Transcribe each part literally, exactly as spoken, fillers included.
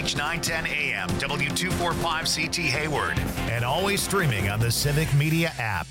H nine ten A M, W two forty-five C T Hayward, and always streaming on the Civic Media app.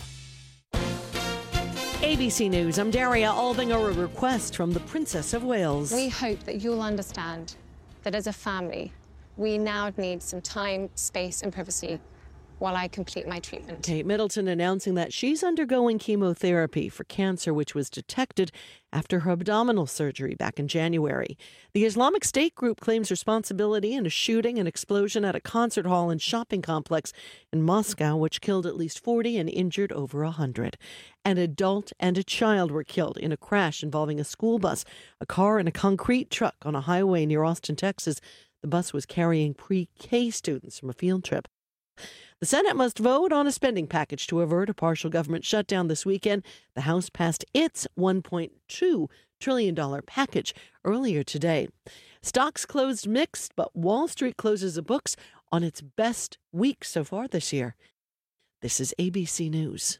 A B C News, I'm Daria Albinger. A request from the Princess of Wales. We hope that you'll understand that as a family, we now need some time, space and privacy while I complete my treatment. Kate Middleton announcing that she's undergoing chemotherapy for cancer, which was detected after her abdominal surgery back in January. The Islamic State group claims responsibility in a shooting and explosion at a concert hall and shopping complex in Moscow, which killed at least forty and injured over one hundred. An adult and a child were killed in a crash involving a school bus, a car, and a concrete truck on a highway near Austin, Texas. The bus was carrying pre-K students from a field trip. The Senate must vote on a spending package to avert a partial government shutdown this weekend. The House passed its one point two trillion dollars package earlier today. Stocks closed mixed, but Wall Street closes the books on its best week so far this year. This is A B C News.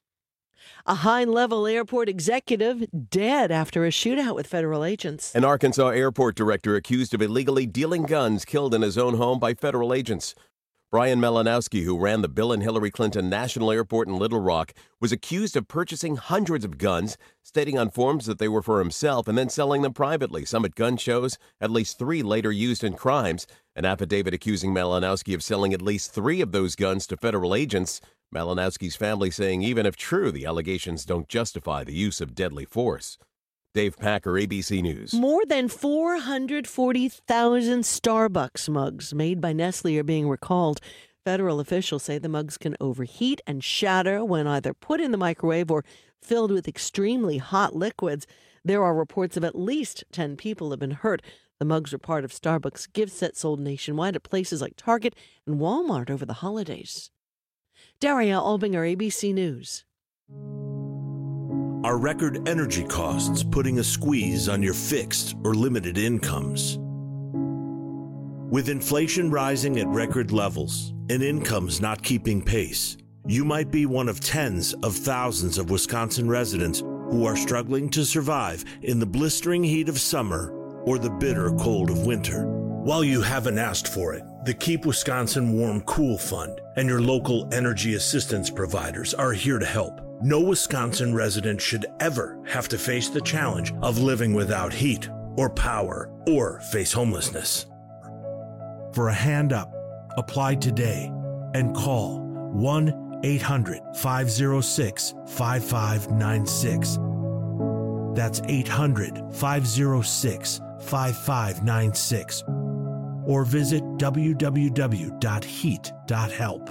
A high-level airport executive dead after a shootout with federal agents. An Arkansas airport director accused of illegally dealing guns killed in his own home by federal agents. Brian Malinowski, who ran the Bill and Hillary Clinton National Airport in Little Rock, was accused of purchasing hundreds of guns, stating on forms that they were for himself and then selling them privately, some at gun shows, at least three later used in crimes. An affidavit accusing Malinowski of selling at least three of those guns to federal agents. Malinowski's family saying even if true, the allegations don't justify the use of deadly force. Dave Packer, A B C News. More than four hundred forty thousand Starbucks mugs made by Nestle are being recalled. Federal officials say the mugs can overheat and shatter when either put in the microwave or filled with extremely hot liquids. There are reports of at least ten people have been hurt. The mugs were part of Starbucks gift sets sold nationwide at places like Target and Walmart over the holidays. Daria Albinger, A B C News. Are record energy costs putting a squeeze on your fixed or limited incomes? With inflation rising at record levels and incomes not keeping pace, you might be one of tens of thousands of Wisconsin residents who are struggling to survive in the blistering heat of summer or the bitter cold of winter. While you haven't asked for it, the Keep Wisconsin Warm Cool Fund and your local energy assistance providers are here to help. No Wisconsin resident should ever have to face the challenge of living without heat or power or face homelessness. For a hand up, apply today and call one eight hundred five oh six five five nine six. That's eight hundred five oh six five five nine six. Or visit w w w dot heat dot help.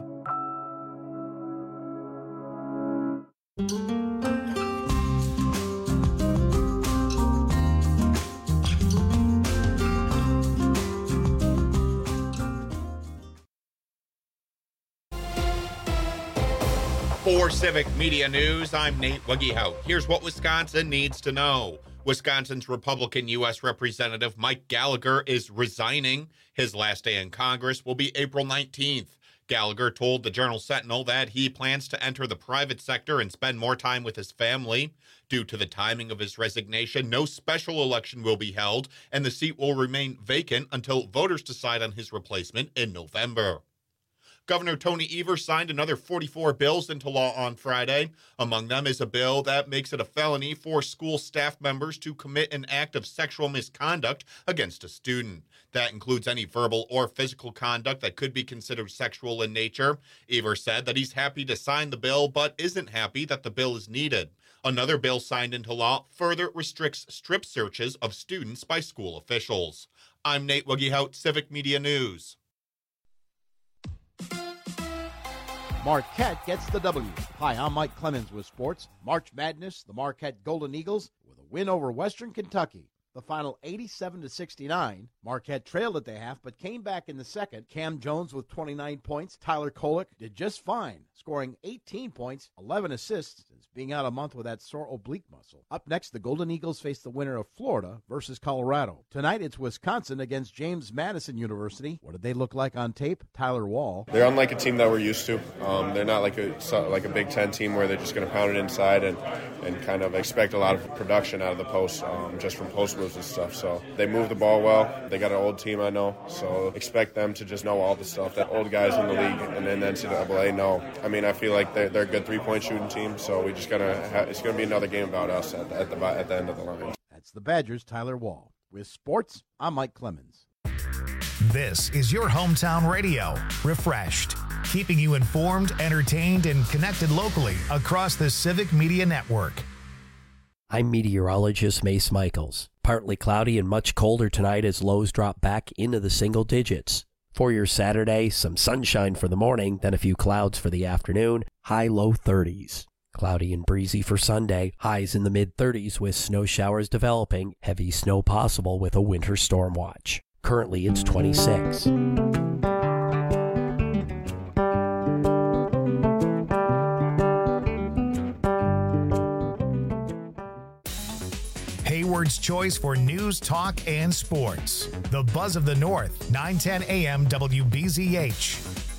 For Civic Media News, I'm Nate Wuggehout. Here's what Wisconsin needs to know. Wisconsin's Republican U S Representative Mike Gallagher is resigning. His last day in Congress will be April nineteenth. Gallagher told the Journal Sentinel that he plans to enter the private sector and spend more time with his family. Due to the timing of his resignation, no special election will be held, and the seat will remain vacant until voters decide on his replacement in November. Governor Tony Evers signed another forty-four bills into law on Friday. Among them is a bill that makes it a felony for school staff members to commit an act of sexual misconduct against a student. That includes any verbal or physical conduct that could be considered sexual in nature. Evers said that he's happy to sign the bill, but isn't happy that the bill is needed. Another bill signed into law further restricts strip searches of students by school officials. I'm Nate Wuggehout, Civic Media News. Marquette gets the W. Hi, I'm Mike Clemens with sports. March Madness, the Marquette Golden Eagles with a win over Western Kentucky. The final eighty-seven to sixty-nine. Marquette trailed at the half, but came back in the second. Cam Jones with twenty-nine points. Tyler Kolek did just fine, scoring eighteen points, eleven assists. His being out a month with that sore oblique muscle. Up next, the Golden Eagles face the winner of Florida versus Colorado. Tonight, it's Wisconsin against James Madison University. What did they look like on tape? Tyler Wall. They're unlike a team that we're used to. Um, they're not like a like a Big Ten team where they're just going to pound it inside and, and kind of expect a lot of production out of the post, um, just from post moves and stuff. So they move the ball well. They got an old team, I know. So expect them to just know all the stuff that old guys in the league and then the N C double A know. I mean, I feel like they're, they're a good three-point shooting team. So we just gotta. Ha- it's going to be another game about us at the, at the at the end of the line. That's the Badgers' Tyler Wall. With sports, I'm Mike Clemens. This is your hometown radio, Refreshed, keeping you informed, entertained, and connected locally across the Civic Media Network. I'm meteorologist Mace Michaels. Partly cloudy and much colder tonight as lows drop back into the single digits. For your Saturday, some sunshine for the morning, then a few clouds for the afternoon, high low thirties. Cloudy and breezy for Sunday, highs in the mid-thirties with snow showers developing, heavy snow possible with a winter storm watch. Currently, it's twenty-six. Hayward's choice for news, talk, and sports. The Buzz of the North, nine ten A M W B Z H.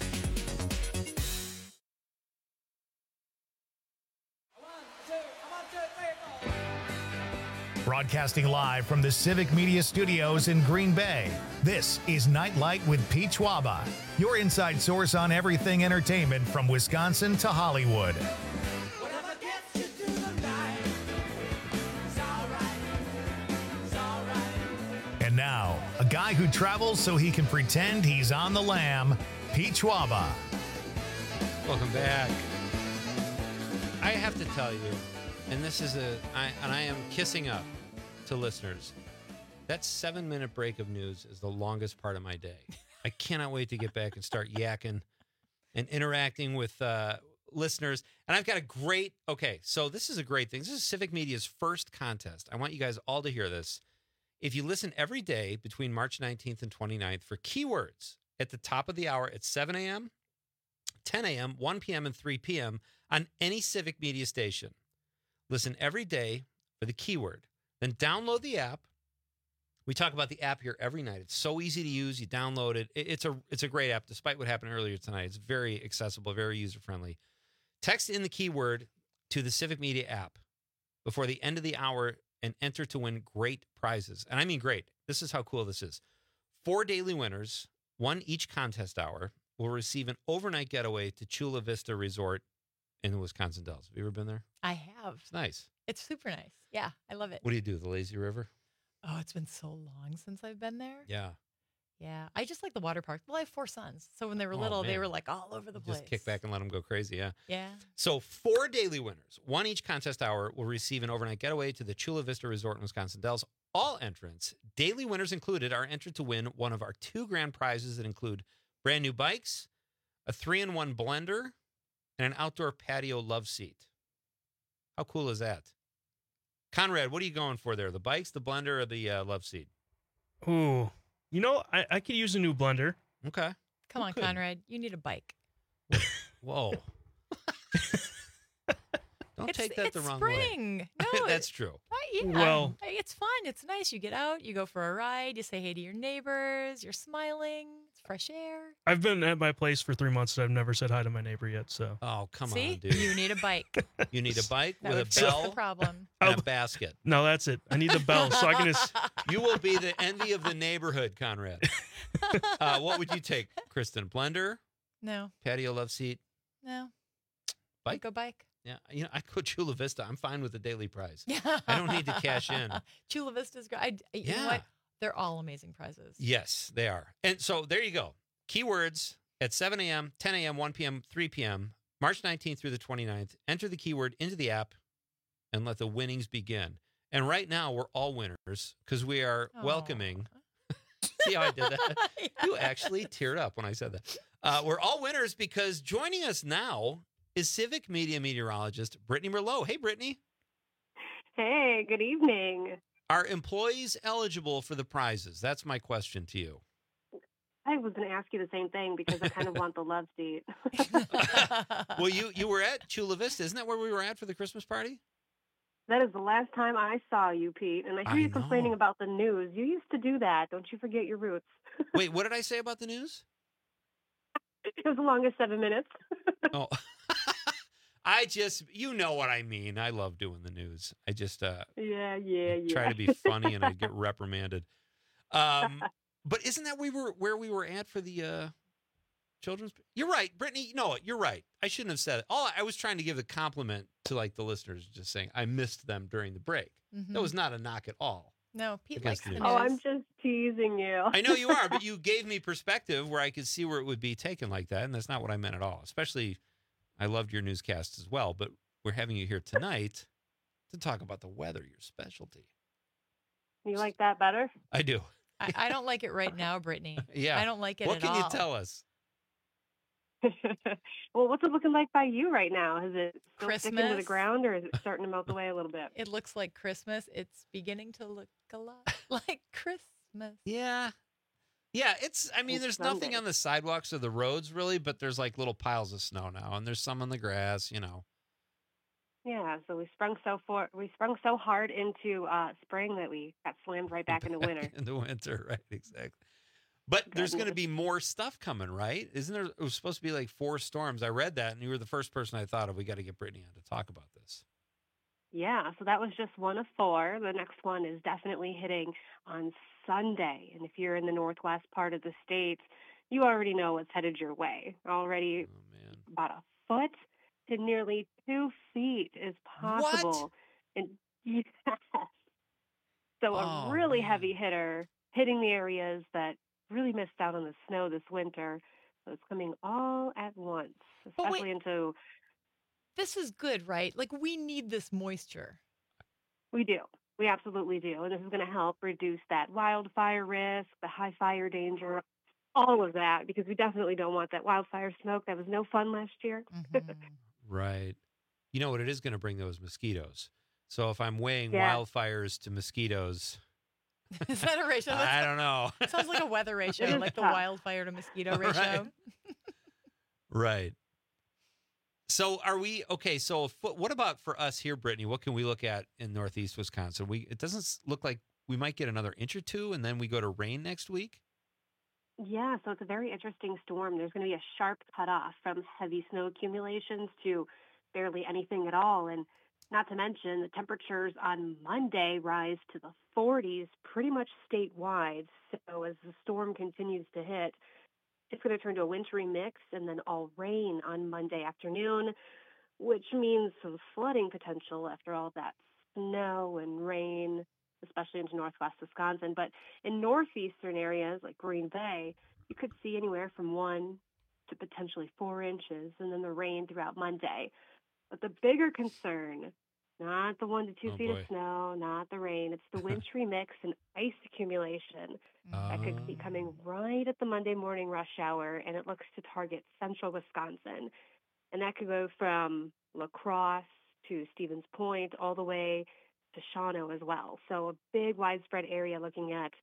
Broadcasting live from the Civic Media Studios in Green Bay, this is Nightlight with Pete Schwaba, your inside source on everything entertainment from Wisconsin to Hollywood. And now, a guy who travels so he can pretend he's on the lam, Pete Schwaba. Welcome back. I have to tell you, and this is a, I, and I am kissing up to listeners, that seven-minute break of news is the longest part of my day. I cannot wait to get back and start yakking and interacting with uh, listeners. And I've got a great, okay, so this is a great thing. This is Civic Media's first contest. I want you guys all to hear this. If you listen every day between March nineteenth and twenty-ninth for keywords at the top of the hour at seven a.m., ten a.m., one p.m., and three p.m. on any Civic Media station, listen every day for the keyword. Then download the app. We talk about the app here every night. It's so easy to use. You download it. It's a it's a great app, despite what happened earlier tonight. It's very accessible, very user-friendly. Text in the keyword to the Civic Media app before the end of the hour and enter to win great prizes. And I mean great. This is how cool this is. Four daily winners, one each contest hour, will receive an overnight getaway to Chula Vista Resort in the Wisconsin Dells. Have you ever been there? I have. It's nice. It's super nice. Yeah, I love it. What do you do, the lazy river? Oh, it's been so long since I've been there. Yeah. Yeah. I just like the water park. Well, I have four sons. So when they were Oh, little, they man. were like all over the place. Just kick back and let them go crazy, yeah. Yeah. So four daily winners, one each contest hour, will receive an overnight getaway to the Chula Vista Resort in Wisconsin Dells. All entrants, daily winners included, are entered to win one of our two grand prizes that include brand new bikes, a three-in-one blender, and an outdoor patio love seat. How cool is that? Conrad, what are you going for there? The bikes, the blender, or the uh, love seat? Ooh, you know, I, I could use a new blender. Okay. Come on, could? Conrad. You need a bike. Whoa. Don't It's- take that it's the wrong spring. way. No, That's true. I, yeah. Well- I- it's fun. It's nice. You get out, you go for a ride, you say hey to your neighbors, you're smiling, it's fresh air. I've been at my place for three months and I've never said hi to my neighbor yet. So Oh, come See? on, dude. You need a bike. You need a bike That with would a fix the bell problem. and a basket. no, that's it. I need the bell so I can just. You will be the envy of the neighborhood, Conrad. Uh, what would you take, Kristen? Blender, No, patio love seat, no. bike? Go bike. Yeah, you know, I go Chula Vista. I'm fine with the daily prize. Yeah. I don't need to cash in. Chula Vista's great. I, you know Yeah. what? They're all amazing prizes. Yes, they are. And so there you go. Keywords at seven a.m., ten a.m., one p.m., three p.m., March nineteenth through the twenty-ninth. Enter the keyword into the app and let the winnings begin. And right now, we're all winners because we are Aw. welcoming. See how I did that? Yeah. You actually teared up when I said that. Uh, we're all winners because joining us now is Civic Media meteorologist Brittany Merlot. Hey, Brittany. Hey, good evening. Are employees eligible for the prizes? That's my question to you. I I was going to ask you the same thing because I kind of want the love seat. Well, you you were at Chula Vista, isn't that where we were at for the Christmas party? That is the last time I saw you, Pete. And I hear I you complaining know. about the news. You used to do that. Don't you forget your roots. Wait, what did I say about the news? It was the longest seven minutes. Oh, I just, you know what I mean. I love doing the news. I just uh, Yeah, yeah, yeah. try to be funny and I get reprimanded. Um, but isn't that we were where we were at for the uh, children's? You're right, Brittany. No, you're right. I shouldn't have said it. All I was trying to give a compliment to like the listeners, just saying I missed them during the break. Mhm. That was not a knock at all. No, Pete Against likes the the news. Oh, news. I'm just teasing you. I know you are, but you gave me perspective where I could see where it would be taken like that, and that's not what I meant at all. Especially, I loved your newscasts as well, but we're having you here tonight to talk about the weather, your specialty. You like that better? I do. I, I don't like it right now, Brittany. Yeah. I don't like it What at can all. you tell us? Well, what's it looking like by you right now? Is it still sticking to the Christmas? ground, or is it starting to melt away a little bit? It looks like Christmas. It's beginning to look a lot like Christmas. Yeah. Yeah, it's, I mean, It's there's nothing Sunday. on the sidewalks or the roads really, but there's like little piles of snow now, and there's some on the grass, you know. Yeah, so we sprung so for we sprung so hard into uh, spring that we got slammed right back into winter. In the winter, right, exactly. But there's going to Goodness. be more stuff coming, right? Isn't there? It was supposed to be like four storms. I read that, and you were the first person I thought of. We got to get Brittany on to talk about this. Yeah, so that was just one of four. The next one is definitely hitting on Sunday. And if you're in the northwest part of the state, you already know what's headed your way. Already Oh, man. about a foot to nearly two feet is possible. And yes. So a Oh, really man. heavy hitter hitting the areas that really missed out on the snow this winter. So it's coming all at once, But wait- especially into This is good, right? Like we need this moisture. We do. We absolutely do. And this is going to help reduce that wildfire risk, the high fire danger, all of that, because we definitely don't want that wildfire smoke. That was no fun last year. Mhm. Right. You know what? It is going to bring those mosquitoes. So if I'm weighing Yeah. wildfires to mosquitoes, Is that a ratio? I That's, don't know. sounds like a weather ratio, is like the tough. wildfire to mosquito Right. ratio. Right. So are we okay? So if, what about for us here, Brittany? What can we look at in Northeast Wisconsin? We it doesn't s- look like we might get another inch or two, and then we go to rain next week. Yeah, so it's a very interesting storm. There's going to be a sharp cutoff from heavy snow accumulations to barely anything at all. And not to mention, the temperatures on Monday rise to the forties pretty much statewide. So as the storm continues to hit, it's going to turn to a wintry mix and then all rain on Monday afternoon, which means some flooding potential after all that snow and rain, especially into northwest Wisconsin. But in northeastern areas like Green Bay, you could see anywhere from one to potentially four inches, and then the rain throughout Monday. But the bigger concern, not the one to two Oh, feet boy. of snow, not the rain, it's the wintry mix and ice accumulation that could be coming right at the Monday morning rush hour, and it looks to target central Wisconsin. And that could go from La Crosse to Stevens Point all the way to Shawano as well. So a big widespread area looking at,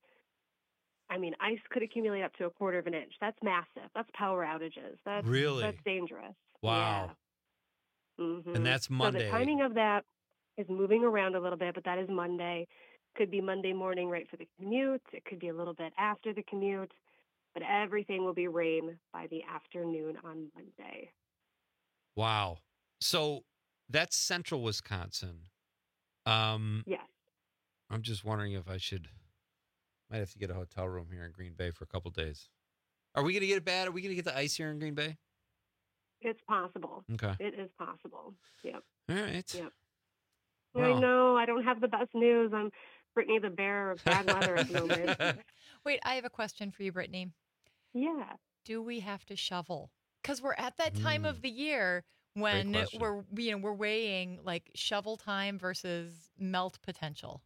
I mean, ice could accumulate up to a quarter of an inch. That's massive. That's power outages. That's, Really? That's dangerous. Wow. Yeah. Mhm. And that's Monday. So the timing of that is moving around a little bit, but that is Monday. Could be Monday morning right for the commute. It could be a little bit after the commute, but everything will be rain by the afternoon on Monday. Wow. So that's central Wisconsin. Um, Yes. I'm just wondering if I should, might have to get a hotel room here in Green Bay for a couple days. Are we going to get it bad? Are we going to get the ice here in Green Bay? It's possible. Okay. It is possible. Yep. All right. Yep. Well. I know. I don't have the best news. I'm Brittany the bearer of bad weather at the moment. Wait, I have a question for you, Brittany. Yeah. Do we have to shovel? Because we're at that time Mm. of the year when question. we're you know we're weighing like shovel time versus melt potential.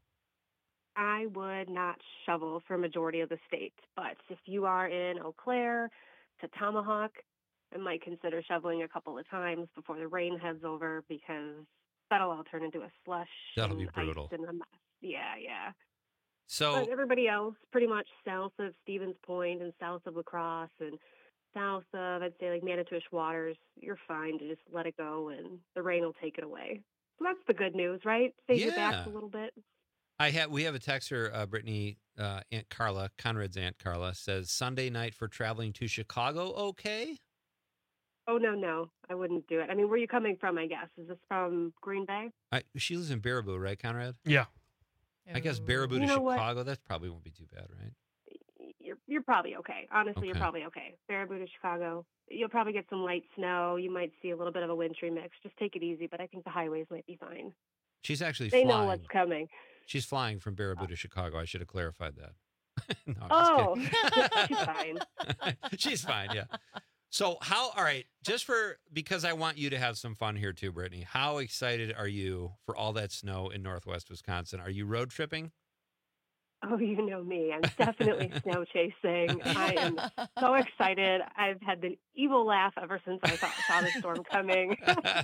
I would not shovel for a majority of the state, but if you are in Eau Claire to Tomahawk, I might consider shoveling a couple of times before the rain heads over, because that'll all turn into a slush. That'll be and brutal. Ice and a mess. Yeah, yeah. So but everybody else, pretty much south of Stevens Point and south of La Crosse and south of, I'd say, like Manitowish Waters, you're fine to just let it go and the rain will take it away. So that's the good news, right? Save your Yeah. backs a little bit. I have we have a texter, uh, Brittany, uh, Aunt Carla, Conrad's Aunt Carla says Sunday night for traveling to Chicago. Okay. Oh, no, no, I wouldn't do it. I mean, where are you coming from, I guess? Is this from Green Bay? I, she lives in Baraboo, right, Conrad? Yeah. I guess Baraboo to You know what? Chicago. That probably won't be too bad, right? You're you're probably okay. Honestly, Okay. you're probably okay. Baraboo to Chicago. You'll probably get some light snow. You might see a little bit of a wintry mix. Just take it easy, but I think the highways might be fine. She's actually They flying. know what's coming. She's flying from Baraboo to Chicago. I should have clarified that. no, I'm Oh, just kidding. she's fine. She's fine, yeah. So how, all right, just for, because I want you to have some fun here too, Brittany, how excited are you for all that snow in Northwest Wisconsin? Are you road tripping? Oh, you know me. I'm definitely snow chasing. I am so excited. I've had the evil laugh ever since I thought, saw the storm coming.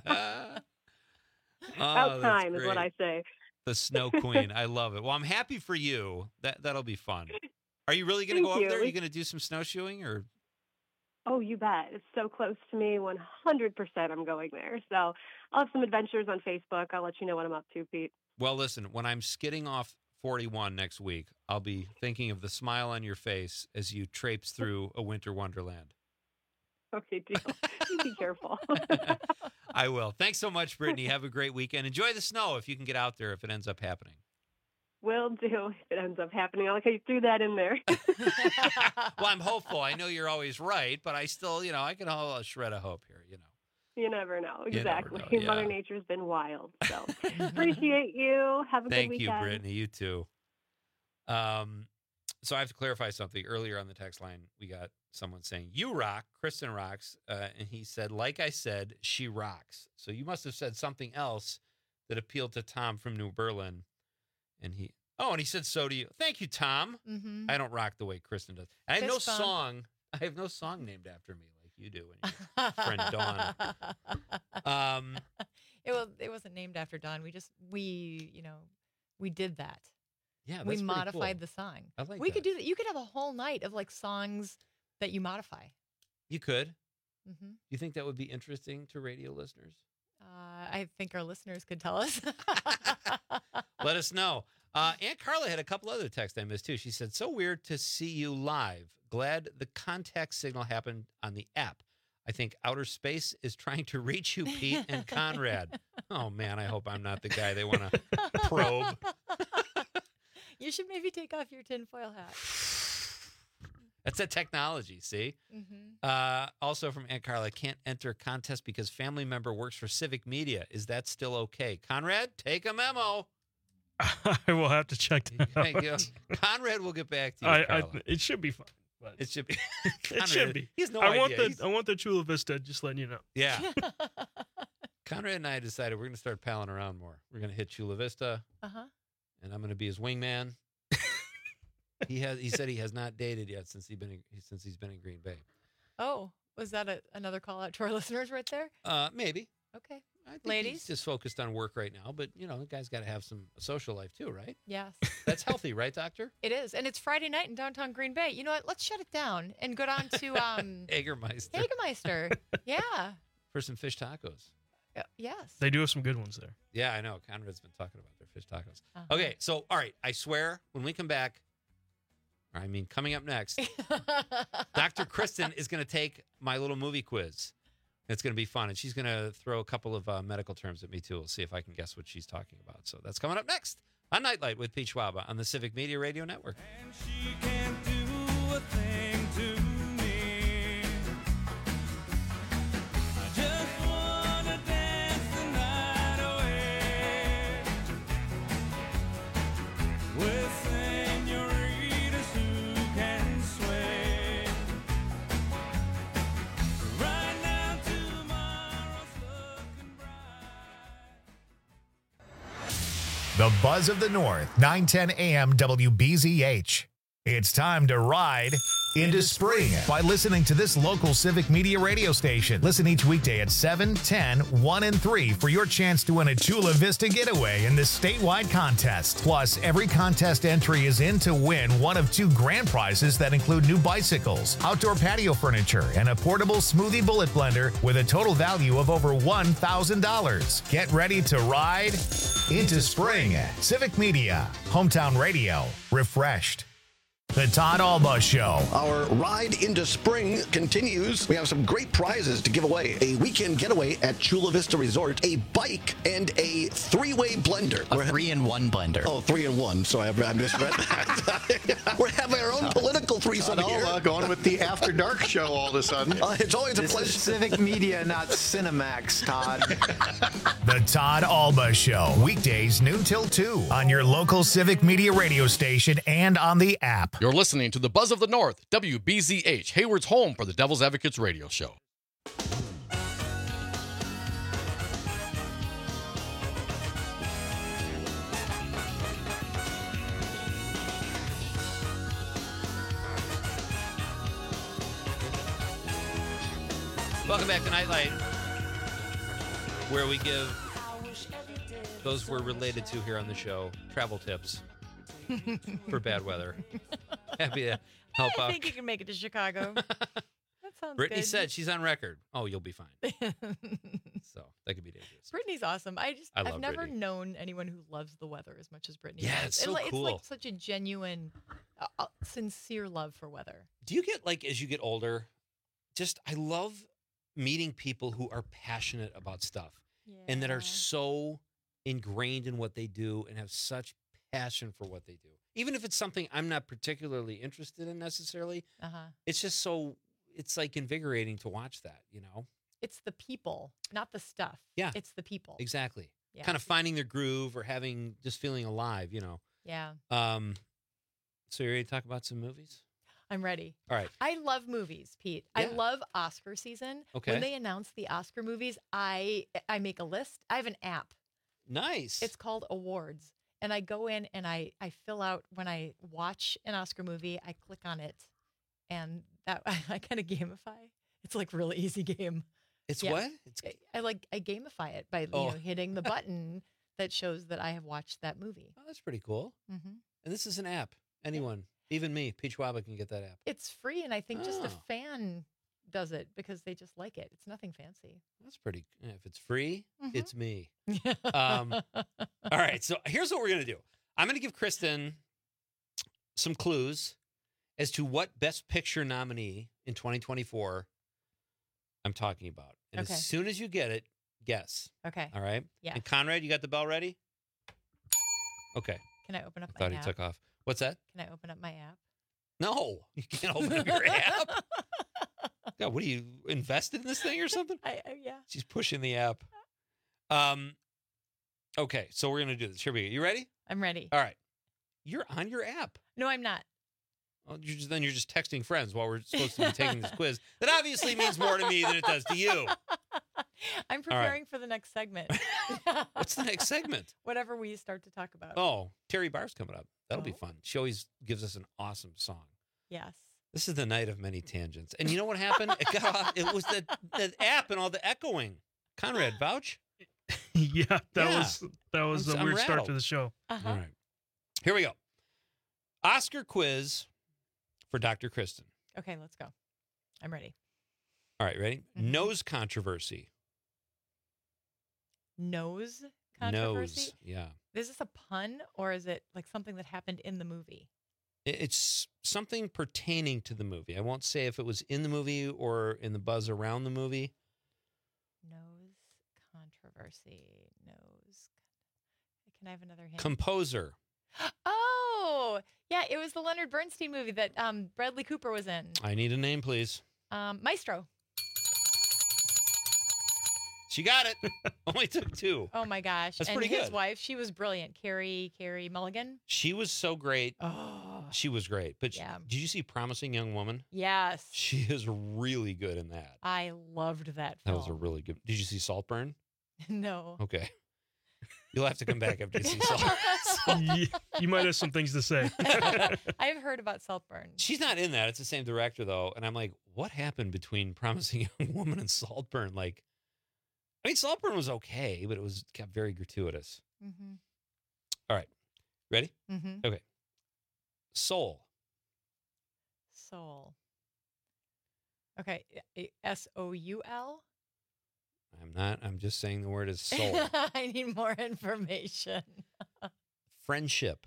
About Oh, that's time is what great. I say. The snow queen. I love it. Well, I'm happy for you. That, that'll be fun. Are you really going to Thank go you. up there? Are you going to do some snowshoeing or? Oh, you bet. It's so close to me. one hundred percent I'm going there. So I'll have some adventures on Facebook. I'll let you know what I'm up to, Pete. Well, listen, when I'm skidding off forty-one next week, I'll be thinking of the smile on your face as you traipse through a winter wonderland. Okay, deal. You be careful. I will. Thanks so much, Brittany. Have a great weekend. Enjoy the snow if you can get out there if it ends up happening. Will do if it ends up happening. I like how you threw that in there. Well, I'm hopeful. I know you're always right, but I still, you know, I can hold a shred of hope here, you know. You never know. You never Exactly. know, yeah. Mother Nature's been wild. So appreciate you. Have a Thank good you, weekend. Brittany. You too. Um, so I have to clarify something. Earlier on the text line, we got someone saying, you rock, Kristen rocks. Uh, and he said, like I said, she rocks. So you must have said something else that appealed to Tom from New Berlin. And he, oh, and he said, so do you. Thank you, Tom. Mhm. I don't rock the way Kristen does. I have no Fist bump. song. I have no song named after me like you do and your friend Dawn. Um, It was. It wasn't named after Dawn. We just we you know we did that. yeah, we that's pretty modified cool. the song. I like we that. could do that. You could have a whole night of like songs that you modify. You could. hmm You think that would be interesting to radio listeners? Uh, I think our listeners could tell us. Let us know. Uh, Aunt Carla had a couple other texts I missed too. She said, so weird to see you live. Glad the contact signal happened on the app. I think outer space is trying to reach you, Pete and Conrad. Oh, man, I hope I'm not the guy they want to probe. You should maybe take off your tinfoil hat. That's that technology, see? hmm Uh, also from Aunt Carla, can't enter contest because family member works for Civic Media. Is that still okay? Conrad, take a memo. I will have to check that out. Thank you. Conrad will get back to you, I, I, Carla. it should be fine. But It should be. it should be. He has no I idea. want the He's- I want the Chula Vista. Just letting you know. yeah. Conrad and I decided we're going to start palling around more. We're going to hit Chula Vista, Uh huh. and I'm going to be his wingman. he has. He said he has not dated yet since he been in, since he's been in Green Bay. Oh, was that a, another call out to our listeners right there? Uh, maybe. Okay. I think Ladies? he's just focused on work right now, but you know, the guy's got to have some social life too, right? Yes, That's healthy, right, Doctor? it is, and it's Friday night in downtown Green Bay. You know what? Let's shut it down and go down to um, Hagermeister Hagemeister. Yeah. for some fish tacos. Uh, yes. They do have some good ones there. Yeah, I know. Conrad's been talking about their fish tacos. Uh-huh. Okay, so all right, I swear, when we come back, I mean, coming up next, Doctor Kristen is going to take my little movie quiz. It's going to be fun, and she's going to throw a couple of uh, medical terms at me, too. We'll see if I can guess what she's talking about. So that's coming up next on Nightlight with Pete Schwaba on the Civic Media Radio Network. And she can't do a thing to me. I just wanna dance the night away with senoritas who can sway. Right now, tomorrow's looking bright. The Buzz of the North, nine ten a.m. W B Z H. It's time to ride into spring by listening to this local Civic Media radio station. Listen each weekday at seven, ten, one, and three for your chance to win a Chula Vista getaway in this statewide contest. Plus, every contest entry is in to win one of two grand prizes that include new bicycles, outdoor patio furniture, and a portable smoothie bullet blender with a total value of over one thousand dollars. Get ready to ride into spring. Civic Media, hometown radio, refreshed. The Todd Alba Show. Our ride into spring continues. We have some great prizes to give away. A weekend getaway at Chula Vista Resort, a bike, and a three-way blender. A three-in-one blender. Oh, three-in-one. So I, I misread that. We're having our own political threesome Todd here. Alba going with the After Dark show all of a sudden. Uh, it's always a This pleasure. is Civic Media, not Cinemax, Todd. The Todd Alba Show. Weekdays noon till two on your local Civic Media radio station and on the app. You're listening to the Buzz of the North, W B Z H, Hayward's home for the Devil's Advocates radio show. Welcome back to Nightlight, where we give those we're related to here on the show travel tips for bad weather. Happy to help I out. think you can make it to Chicago. That sounds Brittany good. said she's on record. Oh, you'll be fine. So that could be dangerous. Brittany's awesome. I just I I've love never Brittany. known anyone who loves the weather as much as Brittany. Yeah, does. it's so like, cool. It's like such a genuine, uh, uh, sincere love for weather. Do you get like as you get older, just I love meeting people who are passionate about stuff and that are so ingrained in what they do and have such passion for what they do. Even if it's something I'm not particularly interested in necessarily, Uh-huh. it's just so it's like invigorating to watch that, you know? It's the people, not the stuff. Yeah. It's the people. Exactly. Yeah. Kind of finding their groove or having just feeling alive, you know. Yeah. Um so you ready to talk about some movies? I'm ready. All right. I love movies, Pete. I Yeah. love Oscar season. Okay. When they announce the Oscar movies, I I make a list. I have an app. Nice. It's called Awards. And I go in and I, I fill out when I watch an Oscar movie, I click on it. And that I, I kind of gamify. It's like really easy game. It's Yeah. what? It's I, I like I gamify it by Oh. you know hitting the button that shows that I have watched that movie. Oh, that's pretty cool. Mm-hmm. And this is an app. Anyone, even me, Peach Waba can get that app. It's free, and I think just a Oh. fan does it because they just like it. It's nothing fancy. That's pretty. yeah, If it's free, Mhm. it's me. Um, all right. So here's what we're going to do. I'm going to give Kristen some clues as to what Best Picture nominee in twenty twenty-four I'm talking about. And Okay. as soon as you get it, guess. Okay. All right. Yeah. And Conrad, you got the bell ready? Okay. Can I open up I my thought app? he took off. What's that? Can I open up my app? No, you can't open up your app. God, what are you invested in this thing or something? I, I yeah. She's pushing the app. Um. Okay, so we're gonna do this. Here we go. You ready? I'm ready. All right. You're on your app. No, I'm not. Well, you're just, then you're just texting friends while we're supposed to be taking this quiz. That obviously means more to me than it does to you. I'm preparing for the next segment. What's the next segment? Whatever we start to talk about. Oh, Terry Barr's coming up. That'll be Oh. fun. She always gives us an awesome song. Yes. This is the night of many tangents. And you know what happened? It got off, it was the, the app and all the echoing. Conrad, vouch? yeah, that Yeah. was that was I'm- a I'm weird start rattled. to the show. Uh-huh. All right. Here we go. Oscar quiz for Doctor Kristen. Okay, let's go. I'm ready. All right, ready? Nose controversy. Nose controversy. Nose. Yeah. Is this a pun or is it like something that happened in the movie? It- It's something pertaining to the movie. I won't say if it was in the movie or in the buzz around the movie. Nose controversy. Nose. Can I have another hint? Composer. Oh, yeah, it was the Leonard Bernstein movie that um, Bradley Cooper was in. I need a name, please. Um, Maestro. She got it. Only took two. Oh my gosh! That's and pretty his good. wife, she was brilliant. Carrie, Carrie Mulligan. She was so great. Oh, She was great. But Yeah. did you see Promising Young Woman? yes, She is really good in that. I loved that That film. was a really good. Did you see Saltburn? no. Okay. You'll have to come back after you see Salt, you, you might have some things to say. I've heard about Saltburn. She's not in that. It's the same director, though. And I'm like, what happened between Promising Young Woman and Saltburn? Like, I mean, Saltburn was okay, but it was kept very gratuitous. Mm-hmm. All right. Ready? Mm-hmm. Okay. Soul. Soul. Okay. S O U L? I'm not. I'm just saying the word is soul. I need more information. Friendship.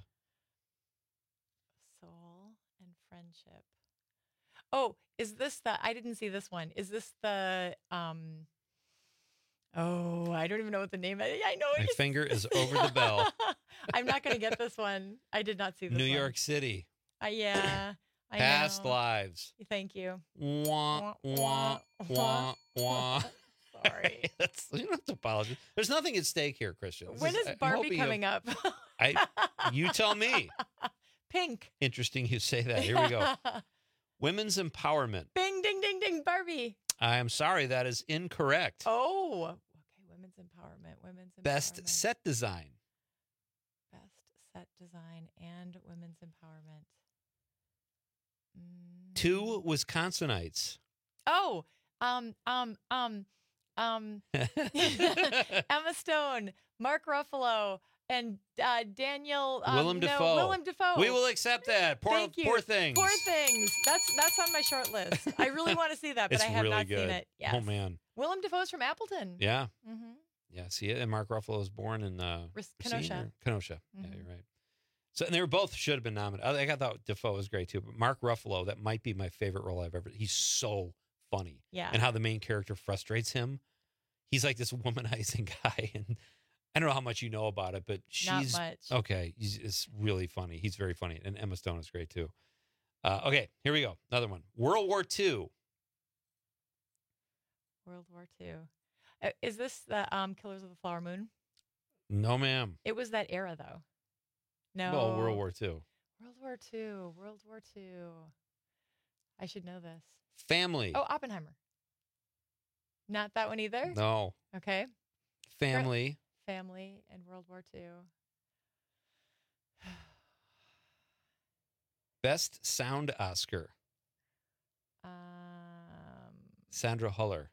Soul and friendship. Oh, is this the, I didn't see this one. Is this the, um, oh, I don't even know what the name is. I know My it is. finger is over the bell. I'm not going to get this one. I did not see this New one. York City. Uh, yeah. I Past know. lives. Thank you. Wah, wah, wah, wah. Sorry. That's, you don't have to apologize. There's nothing at stake here, Christian. This When is I'm Barbie hoping you- coming up? I, you tell me. Pink. Interesting you say that. Here we go. Women's empowerment. Bing, ding, ding, ding, Barbie. I am sorry, that is incorrect. Oh, okay. Women's empowerment. Women's empowerment. Best set design. Best set design and women's empowerment. Mm. Two Wisconsinites. Oh, um, um, um, um, Emma Stone, Mark Ruffalo, and uh, Daniel um, Willem no, Dafoe. Willem Dafoe. We will accept that. Poor, Thank you. poor things. Poor things. That's that's on my short list. I really want to see that, but It's I have really not good. seen it. Yes. Oh, man. Willem Dafoe's from Appleton. Yeah. Mm-hmm. Yeah, see it. And Mark Ruffalo was born in uh, Ris- Racine Kenosha. or- Kenosha. Yeah, Mhm. you're right. So, and they were both should have been nominated. I, think I thought Defoe was great too, but Mark Ruffalo, that might be my favorite role I've ever. He's so funny. Yeah. And how the main character frustrates him. He's like this womanizing guy, and I don't know how much you know about it, but Not she's much. okay. He's it's really funny. He's very funny, and Emma Stone is great too. Uh, okay, here we go. Another one. World War Two. World War Two. Uh, is this the um, Killers of the Flower Moon? No, ma'am. It was that era, though. No. Well, World War Two. World War Two. World War Two. I should know this. Family. Oh, Oppenheimer. Not that one either? No. Okay. Family. Family and World War Two. Best Sound Oscar. Um. Sandra Huller.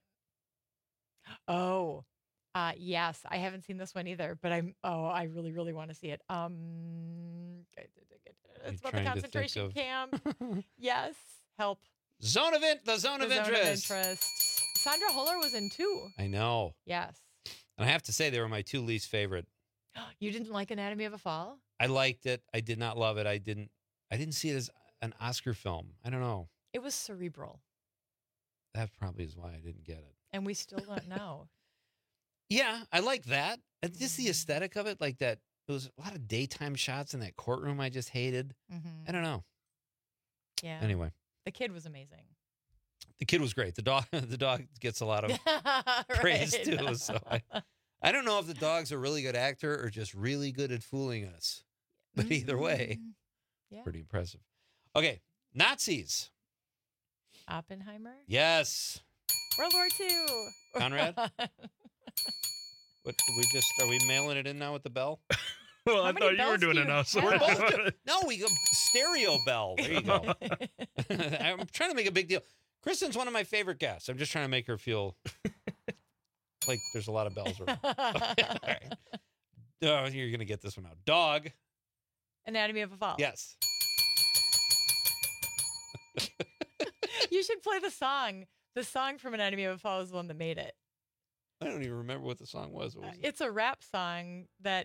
Oh. Uh, yes, I haven't seen this one either, but I'm. Oh, I really, really want to see it. Um, it's about the trying to think concentration of- camp. Yes, help. Zone of in- the zone of The interest. Zone of interest. Sandra Huller was in two. I know. Yes. And I have to say they were my two least favorite. You didn't like Anatomy of a Fall? I liked it. I did not love it. I didn't I didn't see it as an Oscar film. I don't know. It was cerebral, That probably is why I didn't get it. and we still don't know. Yeah, I like that. And just the aesthetic of it, like that. It was a lot of daytime shots in that courtroom I just hated. Mhm. I don't know. Yeah. Anyway, The kid was amazing. the kid was great. The dog the dog gets a lot of praise Right. too. So I, I don't know if the dog's a really good actor or just really good at fooling us. But either way, Mhm. Yeah. pretty impressive. Okay, Nazis. Oppenheimer. Yes. World War Two. Conrad? What we just are we mailing it in now with the bell? Well, How I many thought you were bells do doing you it now. So We're both do- no, we go stereo bell. There you go. I'm trying to make a big deal. Kristen's one of my favorite guests. I'm just trying to make her feel like there's a lot of bells around. All right. Oh, you're gonna get this one out. Dog. Anatomy of a Fall. Yes. You should play the song. The song from Anatomy of a Fall is the one that made it. I don't even remember what the song was. What was it? It's a rap song that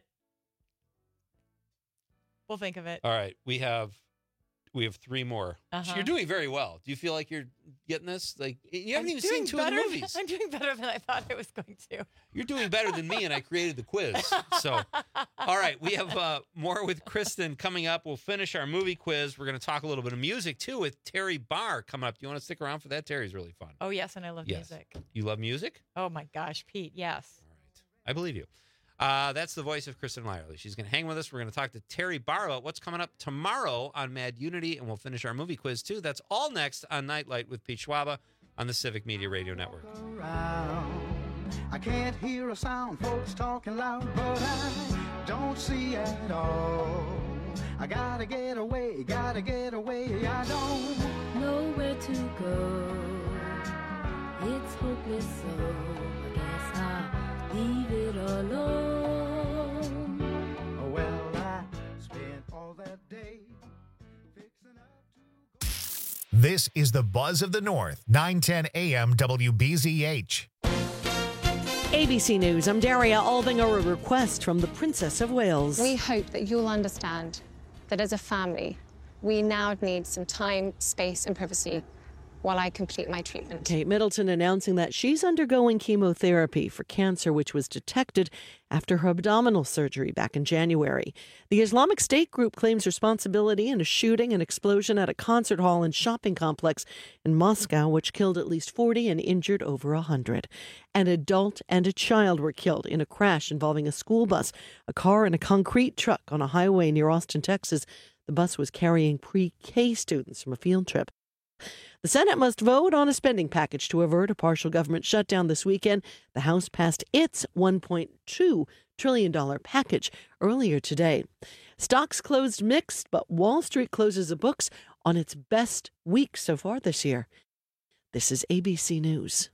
we'll think of it. All right, we have we have three more. So Uh-huh. you're doing very well. Do you feel like you're getting this? Like you haven't I'm even seen doing two of the better- movies. I'm doing better than I thought I was going to. You're doing better than me, and I created the quiz. So, all right, we have uh, more with Kristen coming up. We'll finish our movie quiz. We're going to talk a little bit of music too with Terry Barr coming up. Do you want to stick around for that? Terry's really fun. Oh, yes, and I love Yes. music. You love music? Oh, my gosh, Pete, yes. I believe you. Uh, that's the voice of Kristen Lyerly. She's going to hang with us. We're going to talk to Terry Barr about what's coming up tomorrow on Mad Unity, and we'll finish our movie quiz too. That's all next on Nightlight with Pete Schwaba on the Civic Media Radio Network. I can't hear a sound, folks talking loud, but I don't see at all. I gotta get away, gotta get away, I don't know where to go. It's hopeless, so I guess I'll leave it alone. Oh, well, I spent all that day fixing up to... This is the Buzz of the North, nine ten A M W B Z H. A B C News, I'm Daria Aldinger. A request from the Princess of Wales. We hope that you'll understand that as a family, we now need some time, space, and privacy while I complete my treatment. Kate Middleton announcing that she's undergoing chemotherapy for cancer, which was detected after her abdominal surgery back in January. The Islamic State group claims responsibility in a shooting and explosion at a concert hall and shopping complex in Moscow, which killed at least forty and injured over one hundred. An adult and a child were killed in a crash involving a school bus, a car, and a concrete truck on a highway near Austin, Texas. The bus was carrying pre-K students from a field trip. The Senate must vote on a spending package to avert a partial government shutdown this weekend. The House passed its one point two trillion dollars package earlier today. Stocks closed mixed, but Wall Street closes the books on its best week so far this year. This is A B C News.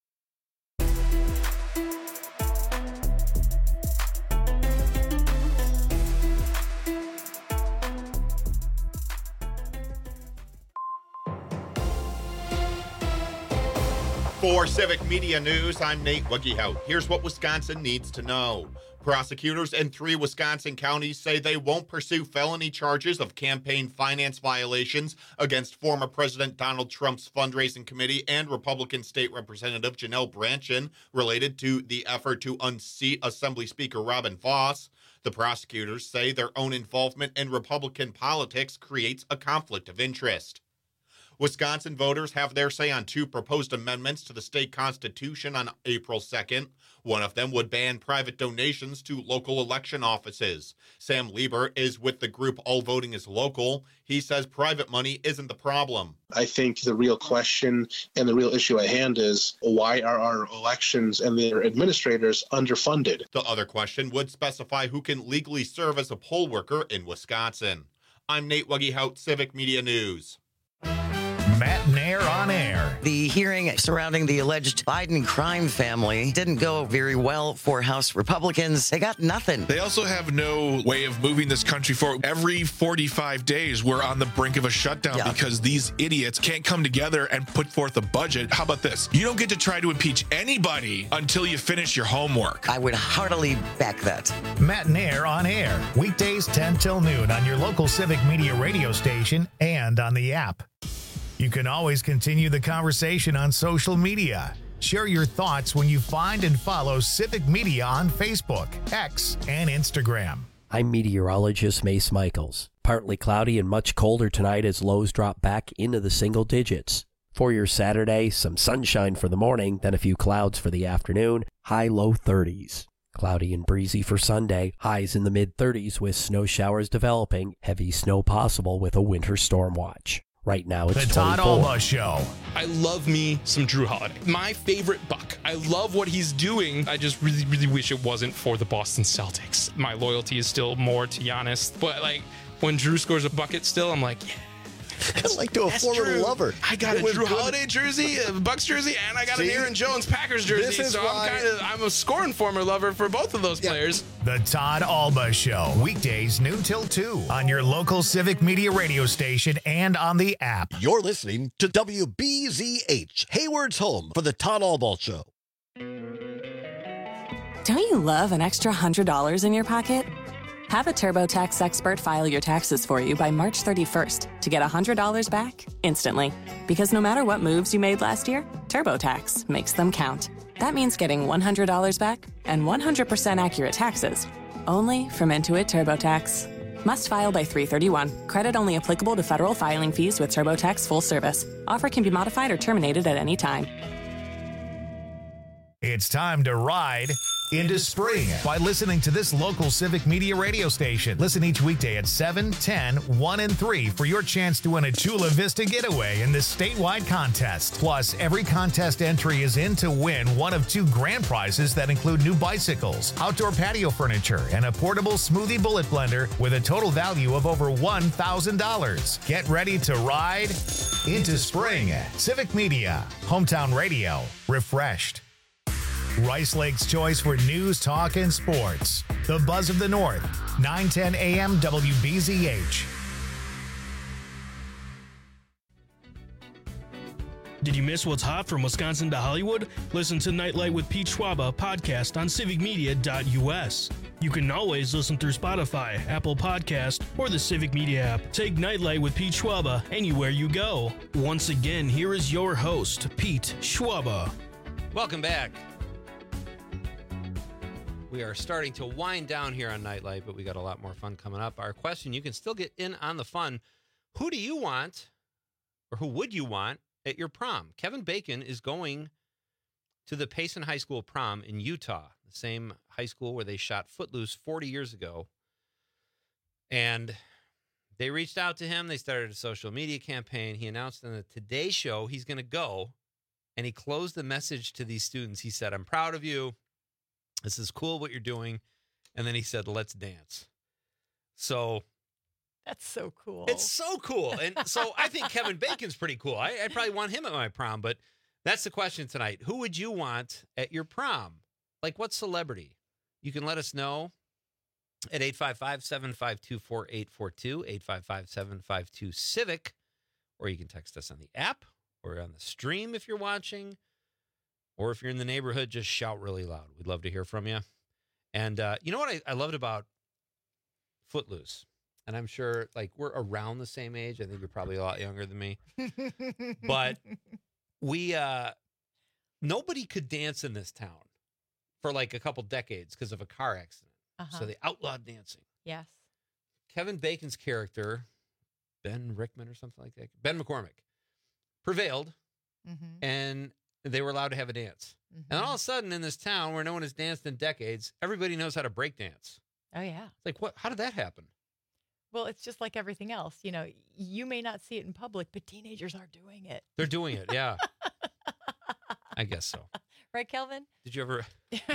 For Civic Media News, I'm Nate Wuggehout. Here's what Wisconsin needs to know. Prosecutors in three Wisconsin counties say they won't pursue felony charges of campaign finance violations against former President Donald Trump's fundraising committee and Republican State Representative Janelle Brandtjen related to the effort to unseat Assembly Speaker Robin Vos. The prosecutors say their own involvement in Republican politics creates a conflict of interest. Wisconsin voters have their say on two proposed amendments to the state constitution on April second. One of them would ban private donations to local election offices. Sam Lieber is with the group All Voting is Local. He says private money isn't the problem. I think the real question and the real issue at hand is why are our elections and their administrators underfunded? The other question would specify who can legally serve as a poll worker in Wisconsin. I'm Nate Wuggehout, Civic Media News. Matt Nair on air. The hearing surrounding the alleged Biden crime family didn't go very well for House Republicans. They got nothing. They also have no way of moving this country forward. Every forty-five days, we're on the brink of a shutdown yeah. because these idiots can't come together and put forth a budget. How about this? You don't get to try to impeach anybody until you finish your homework. I would heartily back that. Matt Nair on air. Weekdays ten till noon on your local Civic Media radio station and on the app. You can always continue the conversation on social media. Share your thoughts when you find and follow Civic Media on Facebook, X, and Instagram. I'm meteorologist Mace Michaels. Partly cloudy and much colder tonight as lows drop back into the single digits. For your Saturday, some sunshine for the morning, then a few clouds for the afternoon, high low thirties. Cloudy and breezy for Sunday, highs in the mid thirties with snow showers developing, heavy snow possible with a winter storm watch. Right now, it's the Todd twenty-four. Alba Show. I love me some Drew Holiday. My favorite Buck. I love what he's doing. I just really, really wish it wasn't for the Boston Celtics. My loyalty is still more to Giannis. But, like, when Drew scores a bucket still, I'm like, yeah. Kind of like to a former true. lover. I got it a Drew good. Holiday jersey, a Bucks jersey, and I got See? an Aaron Jones Packers jersey. This is so why... I'm kind of I'm a scoring former lover for both of those yeah. players. The Todd Alba Show, weekdays noon till two on your local Civic Media radio station and on the app. You're listening to W B Z H, Hayward's home for the Todd Alba Show. Don't you love an extra one hundred dollars in your pocket? Have a TurboTax expert file your taxes for you by March thirty-first to get one hundred dollars back instantly. Because no matter what moves you made last year, TurboTax makes them count. That means getting one hundred dollars back and one hundred percent accurate taxes. Only from Intuit TurboTax. Must file by three thirty-one. Credit only applicable to federal filing fees with TurboTax full service. Offer can be modified or terminated at any time. It's time to ride into spring by listening to this local Civic Media radio station. Listen each weekday at seven, ten, one, and three for your chance to win a Chula Vista getaway in this statewide contest. Plus, every contest entry is in to win one of two grand prizes that include new bicycles, outdoor patio furniture, and a portable smoothie bullet blender with a total value of over one thousand dollars. Get ready to ride into spring. Civic Media, hometown radio, refreshed. Rice Lake's choice for news, talk, and sports. The Buzz of the North, nine ten A M W B Z H. Did you miss what's hot from Wisconsin to Hollywood? Listen to Nightlight with Pete Schwaba podcast on civic media dot U S. You can always listen through Spotify, Apple Podcast, or the Civic Media app. Take Nightlight with Pete Schwaba anywhere you go. Once again, here is your host, Pete Schwaba. Welcome back. We are starting to wind down here on Nightlight, but we got a lot more fun coming up. Our question, you can still get in on the fun. Who do you want, or who would you want at your prom? Kevin Bacon is going to the Payson High School prom in Utah, the same high school where they shot Footloose forty years ago. And they reached out to him. They started a social media campaign. He announced on the Today Show he's going to go, and he closed the message to these students. He said, "I'm proud of you. This is cool what you're doing." And then he said, "Let's dance." So that's so cool. It's so cool. And so I think Kevin Bacon's pretty cool. I, I'd probably want him at my prom, but that's the question tonight. Who would you want at your prom? Like what celebrity? You can let us know at eight five five, seven five two, four eight four two, eight five five, seven five two, CIVIC, or you can text us on the app or on the stream if you're watching. Or if you're in the neighborhood, just shout really loud. We'd love to hear from you. And uh, you know what I, I loved about Footloose? And I'm sure, like, we're around the same age. I think you're probably a lot younger than me. But we, uh, nobody could dance in this town for like a couple decades because of a car accident. Uh-huh. So they outlawed dancing. Yes. Kevin Kevin Bacon's character, Ben Rickman or something like that, Ben McCormick, prevailed. Mm-hmm. And they were allowed to have a dance. Mm-hmm. And all of a sudden, in this town where no one has danced in decades, everybody knows how to break dance. Oh, yeah. It's like, what? How did that happen? Well, it's just like everything else. You know, you may not see it in public, but teenagers are doing it. They're doing it, yeah. I guess so. Right, Kelvin? Did you ever...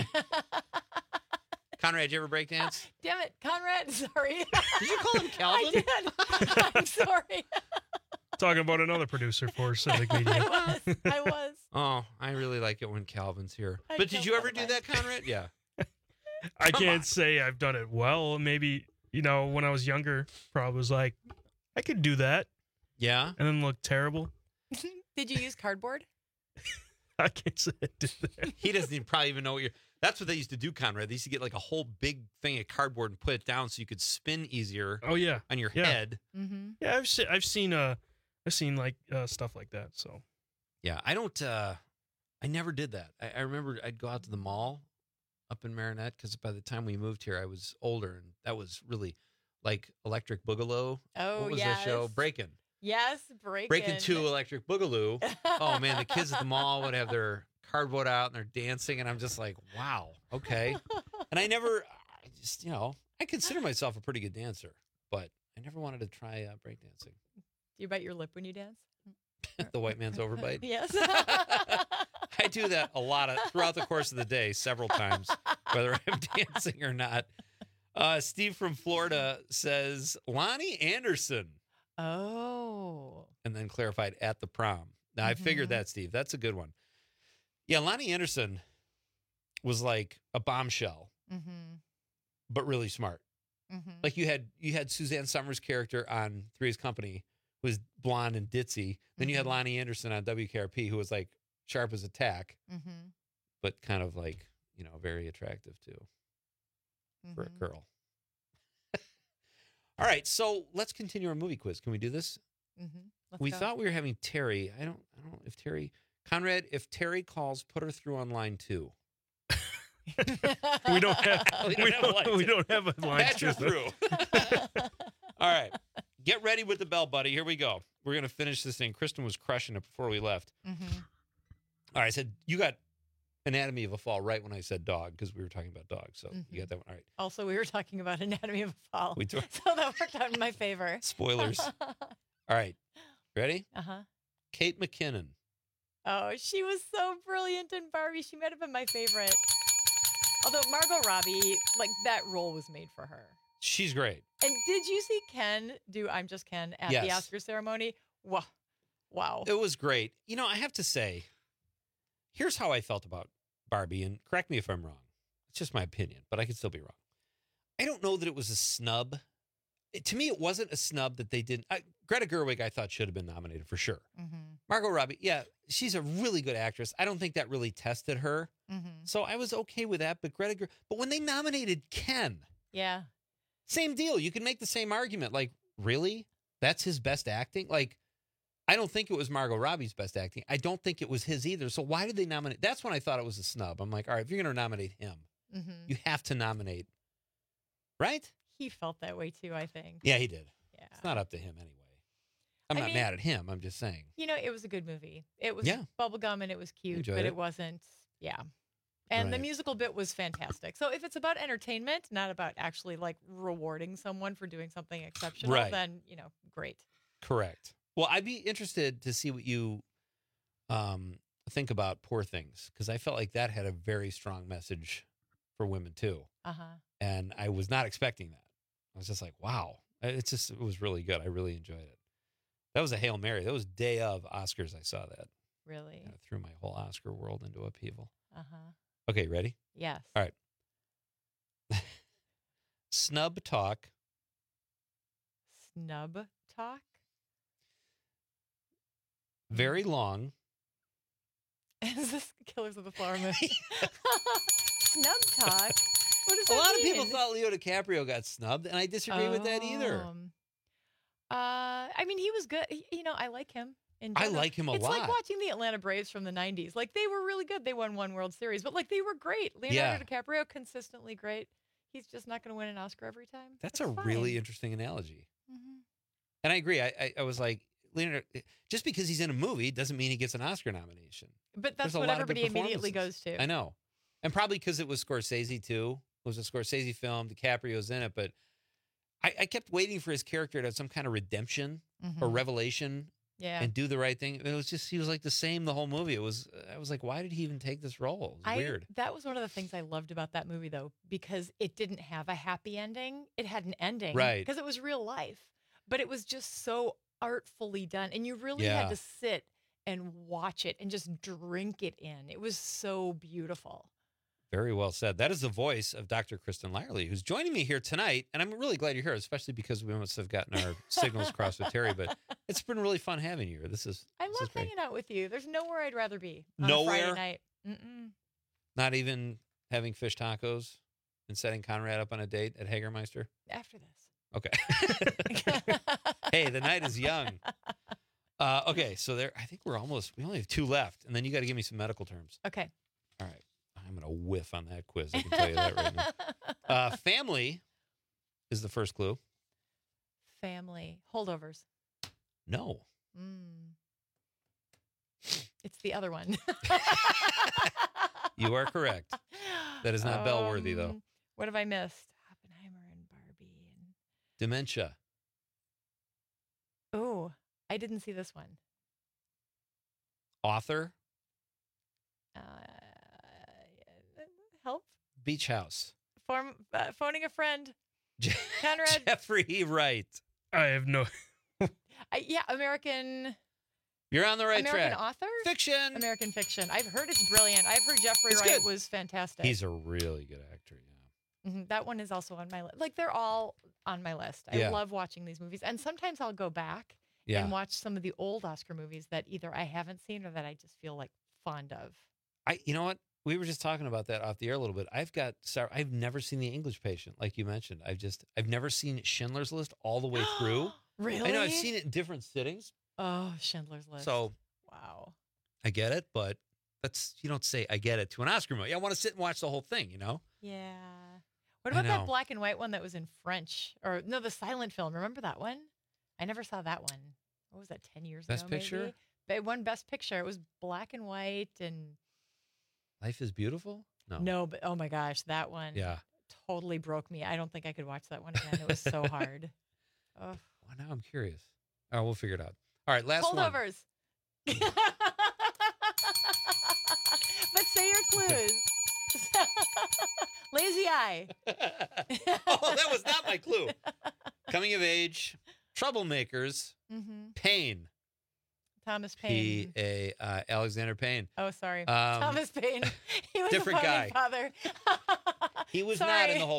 Conrad, did you ever break dance? Damn it, Conrad. Sorry. Did you call him Calvin? I did. I'm sorry. Talking about another producer for Civic Media. I was. I was. Oh, I really like it when Calvin's here. I But did don't you ever know do why. that, Conrad? Yeah. I Come can't on. say I've done it well. Maybe, you know, when I was younger, probably was like, I could do that. Yeah. And then look terrible. Did you use cardboard? I can't say I did that. He doesn't even probably even know what you're... That's what they used to do, Conrad. They used to get like a whole big thing of cardboard and put it down so you could spin easier Oh, yeah. on your Yeah. head. Mm-hmm. Yeah, I've, se- I've seen, uh, I've seen like uh, stuff like that. So Yeah, I don't, uh, I never did that. I, I remember I'd go out to the mall up in Marinette because by the time we moved here, I was older, and that was really like Electric Boogaloo. Oh, What was yes. that show? Breakin'. Yes, breaking. Breakin' two Electric Boogaloo. Oh, man, the kids at the mall would have their cardboard out and they're dancing, and I'm just like, wow, okay. And I never, I just, you know, I consider myself a pretty good dancer, but I never wanted to try uh, breakdancing. Do you bite your lip when you dance? The white man's overbite. Yes. I do that a lot of, throughout the course of the day, several times, whether I'm dancing or not. Uh, Steve from Florida says Lonnie Anderson, Oh. and then clarified at the prom. Now, I figured Mhm. that, Steve. That's a good one. Yeah, Lonnie Anderson was like a bombshell, Mm-hmm. but really smart. Mm-hmm. Like you had you had Suzanne Summers' character on Three's Company, who was blonde and ditzy. Then you had Mhm. Lonnie Anderson on W K R P, who was like sharp as a tack, Mm-hmm. but kind of like, you know, very attractive too for a Mhm. girl. All right, so let's continue our movie quiz. Can we do this? Mm-hmm. Let's we go. thought we were having Terry. I don't I don't know if Terry Conrad, if Terry calls, put her through on line two. we don't have We we don't have a don't, line we two. don't have a line Patch her two. through. All right. Get ready with the bell, buddy. Here we go. We're going to finish this thing. Kristen was crushing it before we left. Mm-hmm. All right. I said, you got Anatomy of a Fall right when I said dog because we were talking about dogs. So Mhm. you got that one. All right. Also, we were talking about Anatomy of a Fall. We do. So that worked out in my favor. Spoilers. All right. Ready? Uh-huh. Kate McKinnon. Oh, she was so brilliant in Barbie. She might have been my favorite. Although Margot Robbie, like that role was made for her. She's great. And did you see Ken do I'm Just Ken at the Yes. Oscar ceremony? Wow. Wow. It was great. You know, I have to say, here's how I felt about Barbie, and correct me if I'm wrong. It's just my opinion, but I could still be wrong. I don't know that it was a snub. It- to me, it wasn't a snub that they didn't. I, Greta Gerwig, I thought, should have been nominated for sure. Mm-hmm. Margot Robbie, yeah, she's a really good actress. I don't think that really tested her. Mm-hmm. So I was okay with that. But Greta, Ger- but when they nominated Ken, Yeah. same deal. You can make the same argument. Like, really? That's his best acting? Like, I don't think it was Margot Robbie's best acting. I don't think it was his either. So why did they nominate? That's when I thought it was a snub. I'm like, all right, if you're going to nominate him, Mm-hmm. you have to nominate, right? He felt that way too, I think. Yeah, he did. Yeah. It's not up to him anyway. I'm I not mean- mad at him. I'm just saying. You know, it was a good movie. It was Yeah. bubblegum and it was cute, Enjoyed but it. it wasn't, yeah. And the Right. musical bit was fantastic. So if it's about entertainment, not about actually like rewarding someone for doing something exceptional, Right. then, you know, great. Correct. Well, I'd be interested to see what you um, think about Poor Things, because I felt like that had a very strong message for women too. Uh-huh. And I was not expecting that. I was just like, wow. It's just, it was really good. I really enjoyed it. That was a Hail Mary. That was day of Oscars. I saw that. Really? Kind of threw my whole Oscar world into upheaval. Uh-huh. Okay, ready? Yes. All right. Snub talk. Snub talk? Very long. Is this Killers of the Flower Moon? Snub talk? What does A that lot of people mean? thought Leo DiCaprio got snubbed, and I disagree with that either. Um, Uh, I mean, he was good. He- You know, I like him. In I general. like him a it's lot. like watching the Atlanta Braves from the nineties. Like, they were really good. They won one World Series, but, like, they were great. Leonardo Yeah. DiCaprio, consistently great. He's just not going to win an Oscar every time. That's a really interesting analogy. Mhm. And I agree. I, I, I was like, Leonardo, just because he's in a movie doesn't mean he gets an Oscar nomination. But that's There's a what lot of good everybody immediately performances. goes to. I know. And probably because it was Scorsese, too. It was a Scorsese film. DiCaprio's in it. But I, I kept waiting for his character to have some kind of redemption or Mhm. revelation Yeah. and do the right thing. It was just, he was like the same the whole movie. It was, I was like, why did he even take this role? It was I, weird. That was one of the things I loved about that movie, though, because it didn't have a happy ending. It had an ending. Right. Because it was real life. But it was just so artfully done. And you really Yeah. had to sit and watch it and just drink it in. It was so beautiful. Very well said. That is the voice of Doctor Kristen Lyerly, who's joining me here tonight. And I'm really glad you're here, especially because we must have gotten our signals crossed with Terry. But it's been really fun having you here. This is, I this is love great. hanging out with you. There's nowhere I'd rather be on a Nowhere? Friday night. Mm-mm. Not even having fish tacos and setting Conrad up on a date at Hagermeister. After this. Okay. Hey, the night is young. Uh, okay, so there. I think we're almost. We only have two left, and then you got to give me some medical terms. Okay. All right. I'm gonna whiff on that quiz. I can tell you that right now. Uh, family is the first clue. Family. Holdovers. No. Mm. It's the other one. You are correct. That is not bell-worthy, though. Um, What have I missed? Oppenheimer and Barbie. And Dementia. oh, I didn't see this one. Author. Uh, help. Beach House. Form, uh, phoning a friend. Conrad. Jeffrey Wright. I have no. I, yeah, American. You're on the right American track. author? Fiction. American fiction. I've heard it's brilliant. I've heard Jeffrey It's Wright good. was fantastic. He's a really good actor. Yeah. Mhm, that one is also on my list. Like, they're all on my list. I Yeah. love watching these movies. And sometimes I'll go back Yeah. and watch some of the old Oscar movies that either I haven't seen or that I just feel like fond of. I. You know what? We were just talking about that off the air a little bit. I've got. Sorry, I've never seen The English Patient, like you mentioned. I've just. I've never seen Schindler's List all the way through. Really? I know. I've seen it in different sittings. Oh, Schindler's List. So wow. I get it, but that's you don't say I get it to an Oscar movie. I want to sit and watch the whole thing. You know. Yeah. What I about know. that black and white one that was in French? Or no, the silent film. Remember that one? I never saw that one. What was that, ten years Best ago? Picture? Maybe? It won Best Picture. It was black and white and Life is Beautiful? No. No, but oh my gosh, that one Yeah. totally broke me. I don't think I could watch that one again. It was so hard. Oh. Well, now I'm curious. All right, we'll figure it out. All right, last one. Holdovers. But say your clues. Lazy Eye. Oh, that was not my clue. Coming of age, troublemakers, Mhm. Paine. Thomas Paine. P A uh, Alexander Payne. Oh, sorry. Um, Thomas Paine. He was different a guy. father. He was Sorry. not in The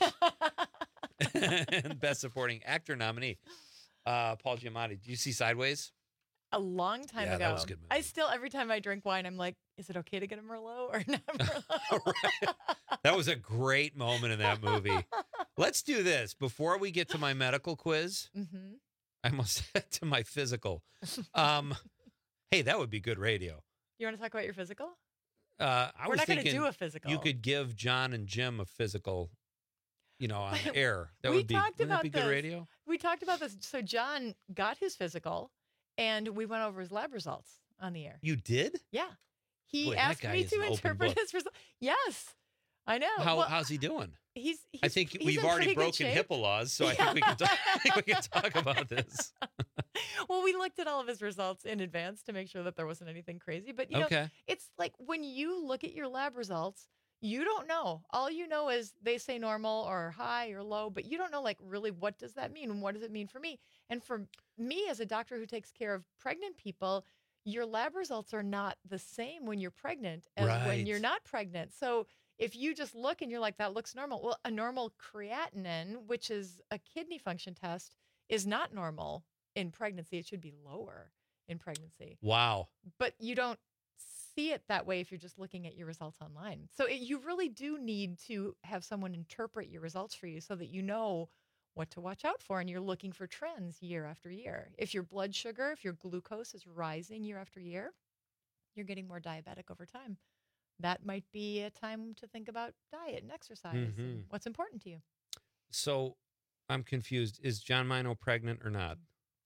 Holdovers. Best Supporting Actor nominee. Uh, Paul Giamatti. Did you see Sideways? A long time Yeah, ago. that was a good movie. I still, every time I drink wine, I'm like, is it okay to get a Merlot or not Merlot? That was a great moment in that movie. Let's do this. Before we get to my medical quiz, Mm-hmm. I must head to my physical. Um, hey, that would be good radio. You want to talk about your physical? Uh, I We're was not gonna thinking do a physical. You could give John and Jim a physical, you know, on the air. That we would be, talked wouldn't that about be good this. radio? We talked about this. So John got his physical, and we went over his lab results on the air. You did? Yeah. He Boy, that asked guy me is to an open interpret book. his results. Yes, I know. How, Well, how's he doing? He's, he's. I think he's we've in already pretty good broken shape. HIPAA laws, so I think we can talk, I think we can talk about this. Well, we looked at all of his results in advance to make sure that there wasn't anything crazy. But you know, Okay. it's like when you look at your lab results, you don't know. All you know is they say normal or high or low, but you don't know like really what does that mean and what does it mean for me? And for me as a doctor who takes care of pregnant people, your lab results are not the same when you're pregnant as when Right. you're not pregnant. So if you just look and you're like, that looks normal. Well, a normal creatinine, which is a kidney function test, is not normal in pregnancy. It should be lower in pregnancy. Wow. But you don't see it that way if you're just looking at your results online. So it, you really do need to have someone interpret your results for you so that you know what to watch out for and you're looking for trends year after year. If your blood sugar, if your glucose is rising year after year, you're getting more diabetic over time. That might be a time to think about diet and exercise Mhm. and what's important to you. So I'm confused. Is John Mino pregnant or not?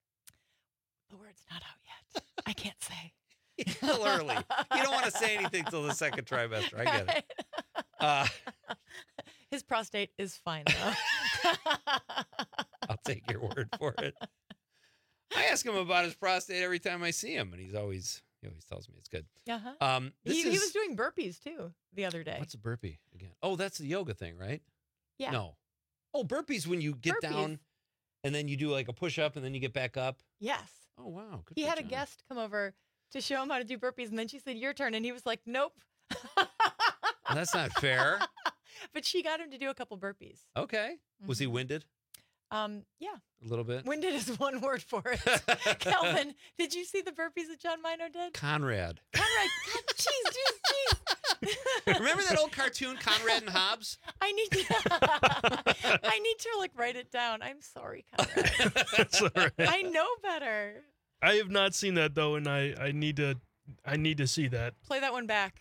The word's not out yet. I can't say. It's still early. You don't want to say anything till the second trimester. I get it. Uh, His prostate is fine, though. I'll take your word for it. I ask him about his prostate every time I see him, and he's always he always tells me it's good. Uh-huh. Um, this He, is, he was doing burpees, too, the other day. what's a burpee again? Oh, that's the yoga thing, right? Yeah. No. Oh, burpees when you get Burpees. down and then you do like a push up and then you get back up. Yes. Oh, wow. Good He for had a John. guest come over to show him how to do burpees, and then she said, your turn. And he was like, nope. Well, that's not fair. But she got him to do a couple burpees. Okay. Was he Mhm. winded Um, yeah. a little bit? Winded is one word for it. Calvin, did you see the burpees that John Mino did? Conrad. Conrad, God, jeez, jeez, jeez. Remember that old cartoon, Conrad and Hobbs? I need to, I need to like write it down. I'm sorry, Conrad. That's all right. I know better. I have not seen that though, and I, I need to I need to see that. Play that one back.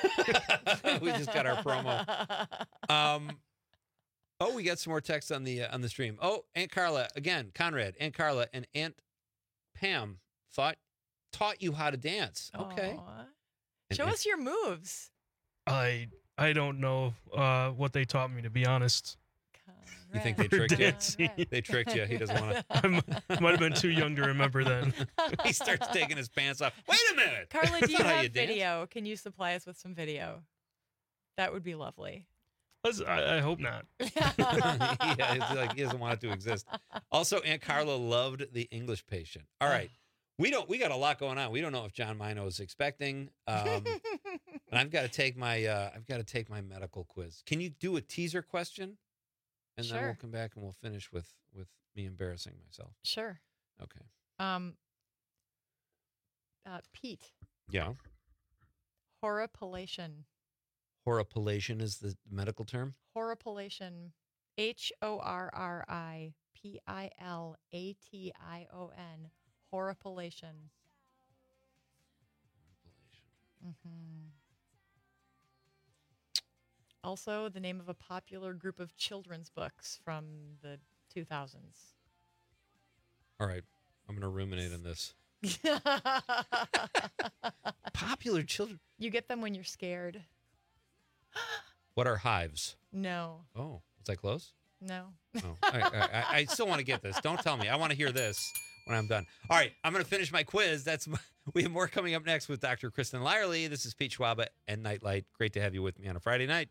We just got our promo. Um, oh, we got some more text on the uh, on the stream. Oh, Aunt Carla again, Conrad, Aunt Carla, and Aunt Pam thought taught you how to dance. Okay, Aw. And Show Aunt- us your moves. I I don't know uh, what they taught me, to be honest. You think they For tricked you? dancing. They tricked you. He doesn't want to. I might have been too young to remember then. He starts taking his pants off. Wait a minute, Carla, That's do you not how have you dance. video? Can you supply us with some video? That would be lovely. Let's- I, I hope not. Yeah, it's like he doesn't want it to exist. Also, Aunt Carla loved the English Patient. All right. We don't we got a lot going on. We don't know if John Mino is expecting. Um, and I've got to take my uh, I've got to take my medical quiz. Can you do a teaser question? And then we'll Sure. come back and we'll finish with with me embarrassing myself. Sure. Okay. Um, uh, Pete, Yeah. horripilation. Horripilation is the medical term. Horripilation. H O R R I P I L A T I O N. Horripilation. Mm-hmm. Also, the name of a popular group of children's books from the two thousands. All right. I'm going to ruminate on this. Popular children. You get them when you're scared. What are hives? No. Oh, is that close? No. Oh, I, I, I still want to get this. Don't tell me. I want to hear this when I'm done. All right, I'm going to finish my quiz. That's my, we have more coming up next with Doctor Kristen Lyerly. This is Pete Schwaba and Nightlight. Great to have you with me on a Friday night.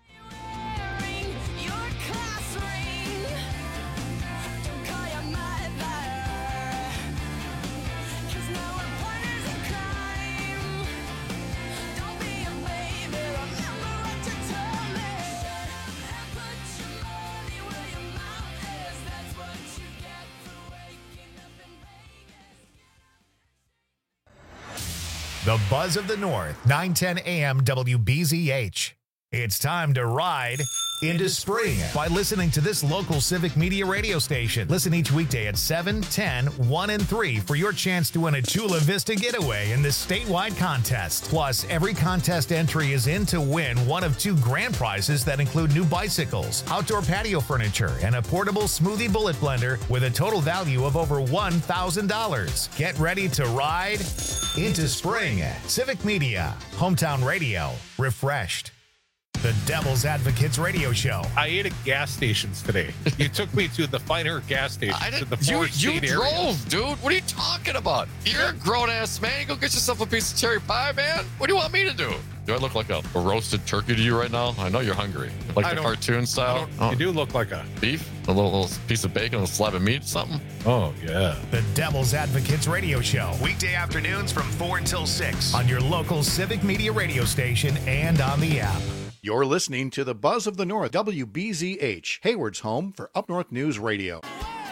The Buzz of the North, nine ten A M W B Z H. It's time to ride into spring by listening to this local civic media radio station. Listen each weekday at seven, ten, one, and three for your chance to win a Chula Vista getaway in this statewide contest. Plus, every contest entry is in to win one of two grand prizes that include new bicycles, outdoor patio furniture, and a portable smoothie bullet blender with a total value of over one thousand dollars. Get ready to ride into spring. Civic Media, Hometown Radio, refreshed. The Devil's Advocates radio show. I ate at gas stations today. You took me to the finer gas stations I in the you four you state drove, areas. dude. What are you talking about? You're a grown ass man. You go get yourself a piece of cherry pie, man. What do you want me to do? Do I look like a, a roasted turkey to you right now? I know you're hungry. Like I the don't- cartoon style. You do look like a beef, a little, little piece of bacon, a slab of meat, something. Oh yeah. The Devil's Advocates radio show. Weekday afternoons from four until six on your local civic media radio station and on the app. You're listening to the Buzz of the North, W B Z H, Hayward's home for Up North News Radio.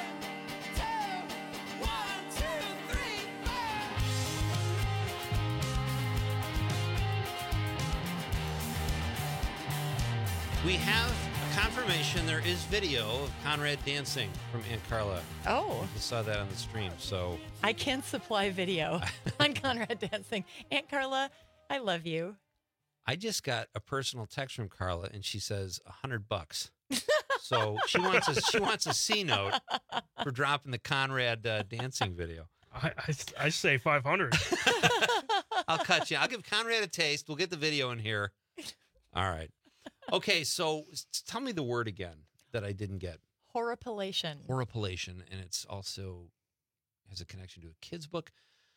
We have a confirmation there is video of Conrad dancing from Aunt Carla. Oh. I saw that on the stream, so I can supply video on Conrad dancing. Aunt Carla, I love you. I just got a personal text from Carla, and she says a hundred bucks. So she wants a she wants a C note for dropping the Conrad uh, dancing video. I, I, I say five hundred. I'll cut you. I'll give Conrad a taste. We'll get the video in here. All right. Okay, so s- tell me the word again that I didn't get. Horripilation. Horripilation, and it's also has a connection to a kid's book.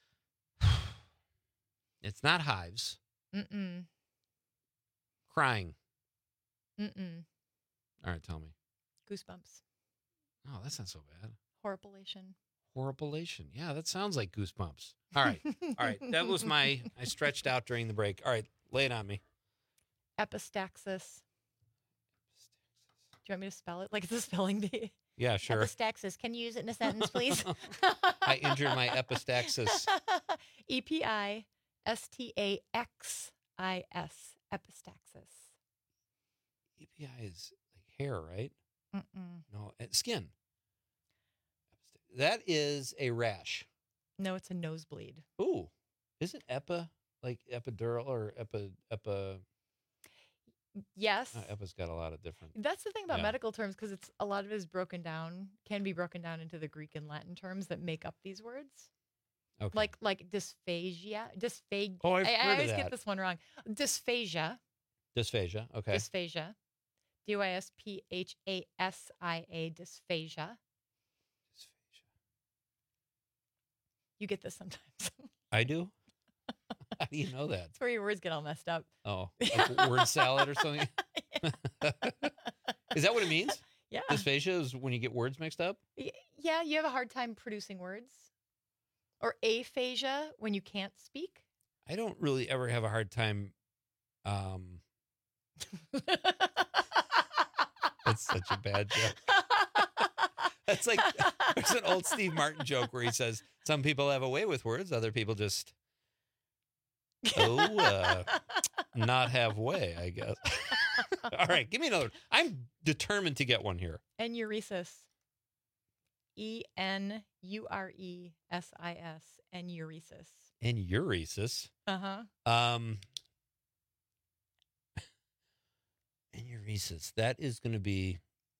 It's not hives. Mm-mm. Crying. Mm-mm. All right, tell me. Goosebumps. Oh, that's not so bad. Horripilation. Horripilation. Yeah, that sounds like goosebumps. All right. All right. That was my, I stretched out during the break. All right. Lay it on me. Epistaxis. Do you want me to spell it? Like it's a spelling bee? Yeah, sure. Epistaxis. Can you use it in a sentence, please? I injured my epistaxis. E P I S T A X I S. Epistaxis. E P I is like hair, right? Mm-mm. No, uh, skin. That is a rash. No, it's a nosebleed. Ooh. Isn't epi like epidural or epi, epi? Yes. Uh, epi's got a lot of different. That's the thing about Yeah. medical terms because it's a lot of it is broken down, can be broken down into the Greek and Latin terms that make up these words. Okay. Like like dysphagia, dysphagia. Oh, I've I, I heard of always that. get this one wrong. Dysphagia, Dysphagia. Okay. dysphagia, D Y S P H A S I A, dysphagia. You get this sometimes. I do? How do you know that? It's where your words get all messed up. Oh, like word salad or something? Is that what it means? Yeah. Dysphagia is when you get words mixed up? Y- Yeah, you have a hard time producing words. Or aphasia, when you can't speak. I don't really ever have a hard time. Um, that's such a bad joke. That's like, there's an old Steve Martin joke where he says, some people have a way with words, other people just, oh, uh, not have way, I guess. All right, give me another one. I'm determined to get one here. Enuresis. E N U R E S I S. Enuresis. Enuresis. Uh-huh. Um, enuresis. That is going to be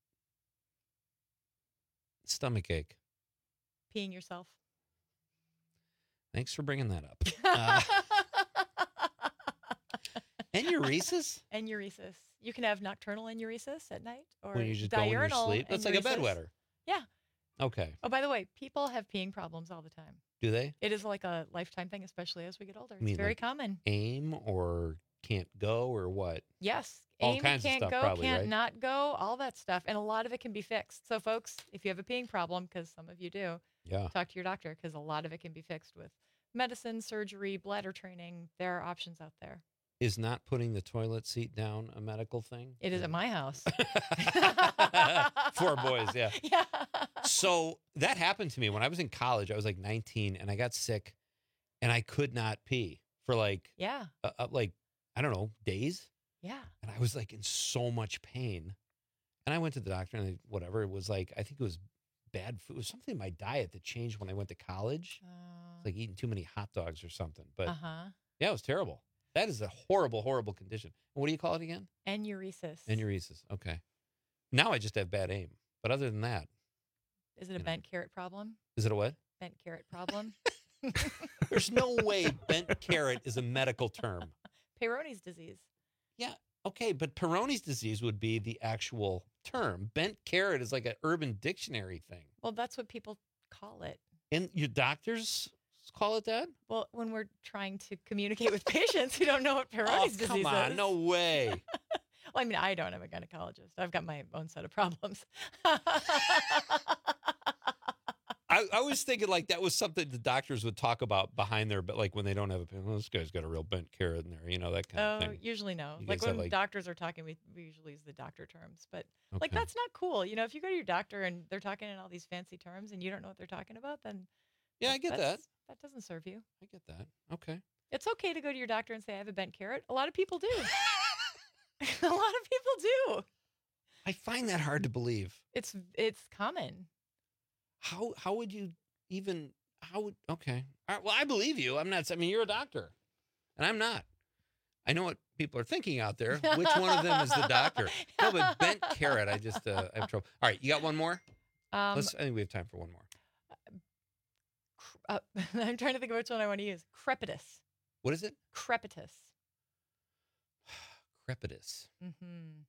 stomach ache. Peeing yourself. Thanks for bringing that up. Uh, Enuresis? Enuresis. You can have nocturnal enuresis at night or When you just go in your diurnal sleep? That's like a enuresis. bedwetter. Yeah. Okay. Oh, by the way, people have peeing problems all the time. Do they? It is like a lifetime thing, especially as we get older. I mean, It's very like common. Aim or can't go or what? Yes. All Aim, kinds of can't stuff, go, probably, can't right? not go, all that stuff. And a lot of it can be fixed. So, folks, if you have a peeing problem, because some of you do, Yeah. talk to your doctor because a lot of it can be fixed with medicine, surgery, bladder training. There are options out there. Is not putting the toilet seat down a medical thing? It is at my house. Four boys, yeah. Yeah. So that happened to me when I was in college. I was like nineteen and I got sick and I could not pee for like, Yeah. uh, uh, like, I don't know, days. Yeah. And I was like in so much pain. And I went to the doctor and they, whatever, it was like, I think it was bad food. It was something in my diet that changed when I went to college. It's like eating too many hot dogs or something. But Uh-huh. yeah, it was terrible. That is a horrible, horrible condition. What do you call it again? Enuresis. Enuresis. Okay. Now I just have bad aim. But other than that, Is it a bent carrot problem? is it a what? Bent carrot problem? There's no way bent carrot is a medical term. Peyronie's disease. Yeah. Okay. But Peyronie's disease would be the actual term. Bent carrot is like an urban dictionary thing. Well, that's what people call it. And your doctors call it that? Well, when we're trying to communicate with patients who don't know what Peyronie's Oh, disease come on. is. No way. Well, I mean, I don't. I'm a gynecologist. I've got my own set of problems. I, I was thinking like that was something the doctors would talk about behind their, but like when they don't have a pain, well, this guy's got a real bent carrot in there, you know, that kind Oh, of thing. usually no. You Like guys have, when like- doctors are talking, we, we usually use the doctor terms. But like Okay. that's not cool. You know, if you go to your doctor and they're talking in all these fancy terms and you don't know what they're talking about, then Yeah, I get that. that's- That doesn't serve you. I get that. Okay. It's okay to go to your doctor and say I have a bent carrot. A lot of people do. A lot of people do. I find that hard to believe. It's it's common. How how would you even how would okay? All right, well, I believe you. I'm not. I mean, you're a doctor, and I'm not. I know what people are thinking out there. Which one of them is the doctor? No, but bent carrot. I just uh, I have trouble. All right, you got one more? Um, Let's. I think we have time for one more. Uh, I'm trying to think of which one I want to use. Crepitus. What is it? Crepitus. Crepitus. Mm-hmm.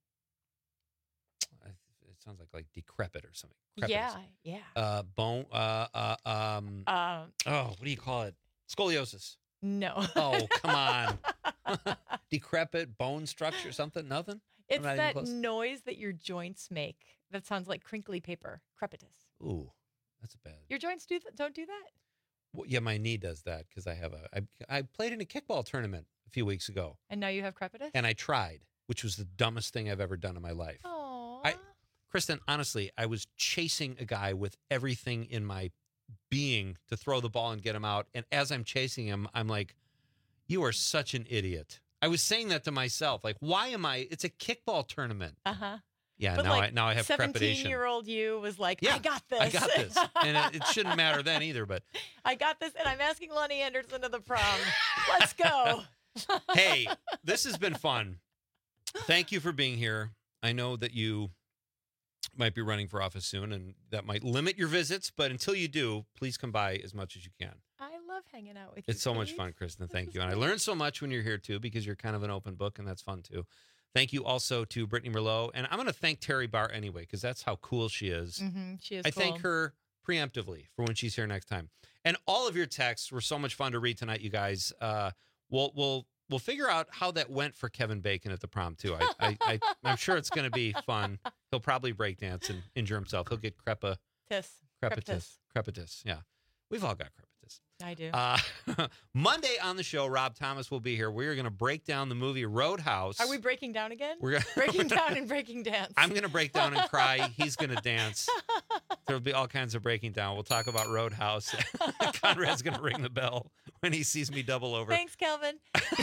It sounds like like decrepit or something. Yeah, Crepitus. yeah. Uh, bone. Uh, uh, um. Um, oh, what do you call it? Scoliosis. No. Oh, come on. Decrepit bone structure, something, nothing? I'm It's not even that close. noise that your joints make. That sounds like crinkly paper. Crepitus. Ooh, that's bad. Your joints do th- don't do that. Well, yeah, my knee does that because I have a. I, I played in a kickball tournament a few weeks ago, And now you have crepitus. and I tried, which was the dumbest thing I've ever done in my life. Oh. I, Kristen, honestly, I was chasing a guy with everything in my being to throw the ball and get him out, and as I'm chasing him, I'm like, "You are such an idiot." I was saying that to myself, like, "Why am I?" It's a kickball tournament. Uh huh. Yeah, but now like I now I have crepitation. seventeen-year-old you was like, Yeah, I got this. I got this, and it, it shouldn't matter then either. But I got this, and I'm asking Lonnie Anderson to the prom. Let's go. hey, this has been fun. Thank you for being here. I know that you might be running for office soon, and that might limit your visits. But until you do, please come by as much as you can. I love hanging out with you. It's so much Steve. fun, Kristen. Thank you. And I learned so much when you're here, too, because you're kind of an open book, and that's fun, too. Thank you also to Brittany Merlot. And I'm going to thank Terry Barr anyway, because that's how cool she is. Mhm, she is I cool. thank her preemptively for when she's here next time. And all of your texts were so much fun to read tonight, you guys. Uh, we'll, we'll, we'll figure out how that went for Kevin Bacon at the prom, too. I, I, I, I'm sure it's going to be fun. He'll probably break dance and injure himself. He'll get crepa, Tis. crepitus. Crepitus, yeah. We've all got crepitus. I do. Uh, Monday on the show, Rob Thomas will be here. We're going to break down the movie Roadhouse. Are we breaking down again? We're gonna- breaking down and breaking dance. I'm going to break down and cry. He's going to dance. There'll be all kinds of breaking down. We'll talk about Roadhouse. Conrad's going to ring the bell when he sees me double over. Thanks, Kelvin.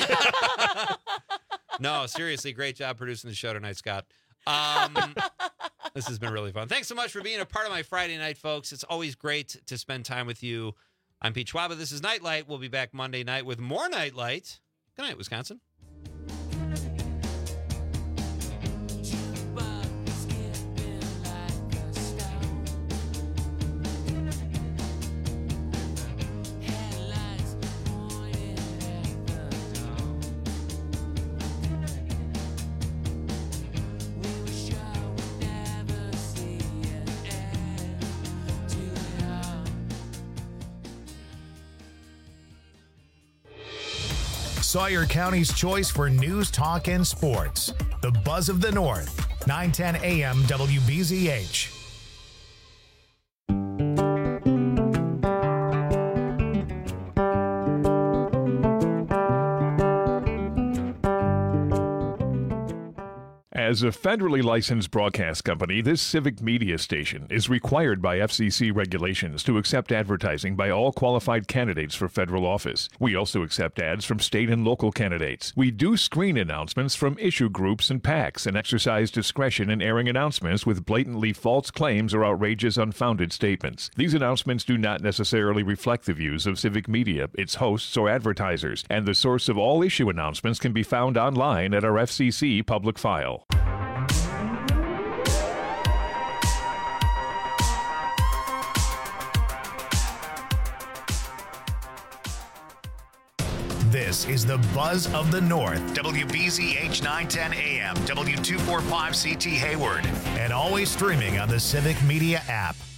No, seriously, great job producing the show tonight, Scott. Um, this has been really fun. Thanks so much for being a part of my Friday night, folks. It's always great to spend time with you. I'm Pete Schwaba. This is Nightlight. We'll be back Monday night with more Nightlight. Good night, Wisconsin. Sawyer County's choice for news, talk, and sports. The Buzz of the North, nine ten A M W B Z H. As a federally licensed broadcast company, this civic media station is required by F C C regulations to accept advertising by all qualified candidates for federal office. We also accept ads from state and local candidates. We do screen announcements from issue groups and PACs and exercise discretion in airing announcements with blatantly false claims or outrageous, unfounded statements. These announcements do not necessarily reflect the views of civic media, its hosts, or advertisers, and the source of all issue announcements can be found online at our F C C public file. This is the Buzz of the North, W B Z H nine ten A M, W two forty-five C T Hayward, and always streaming on the Civic Media app.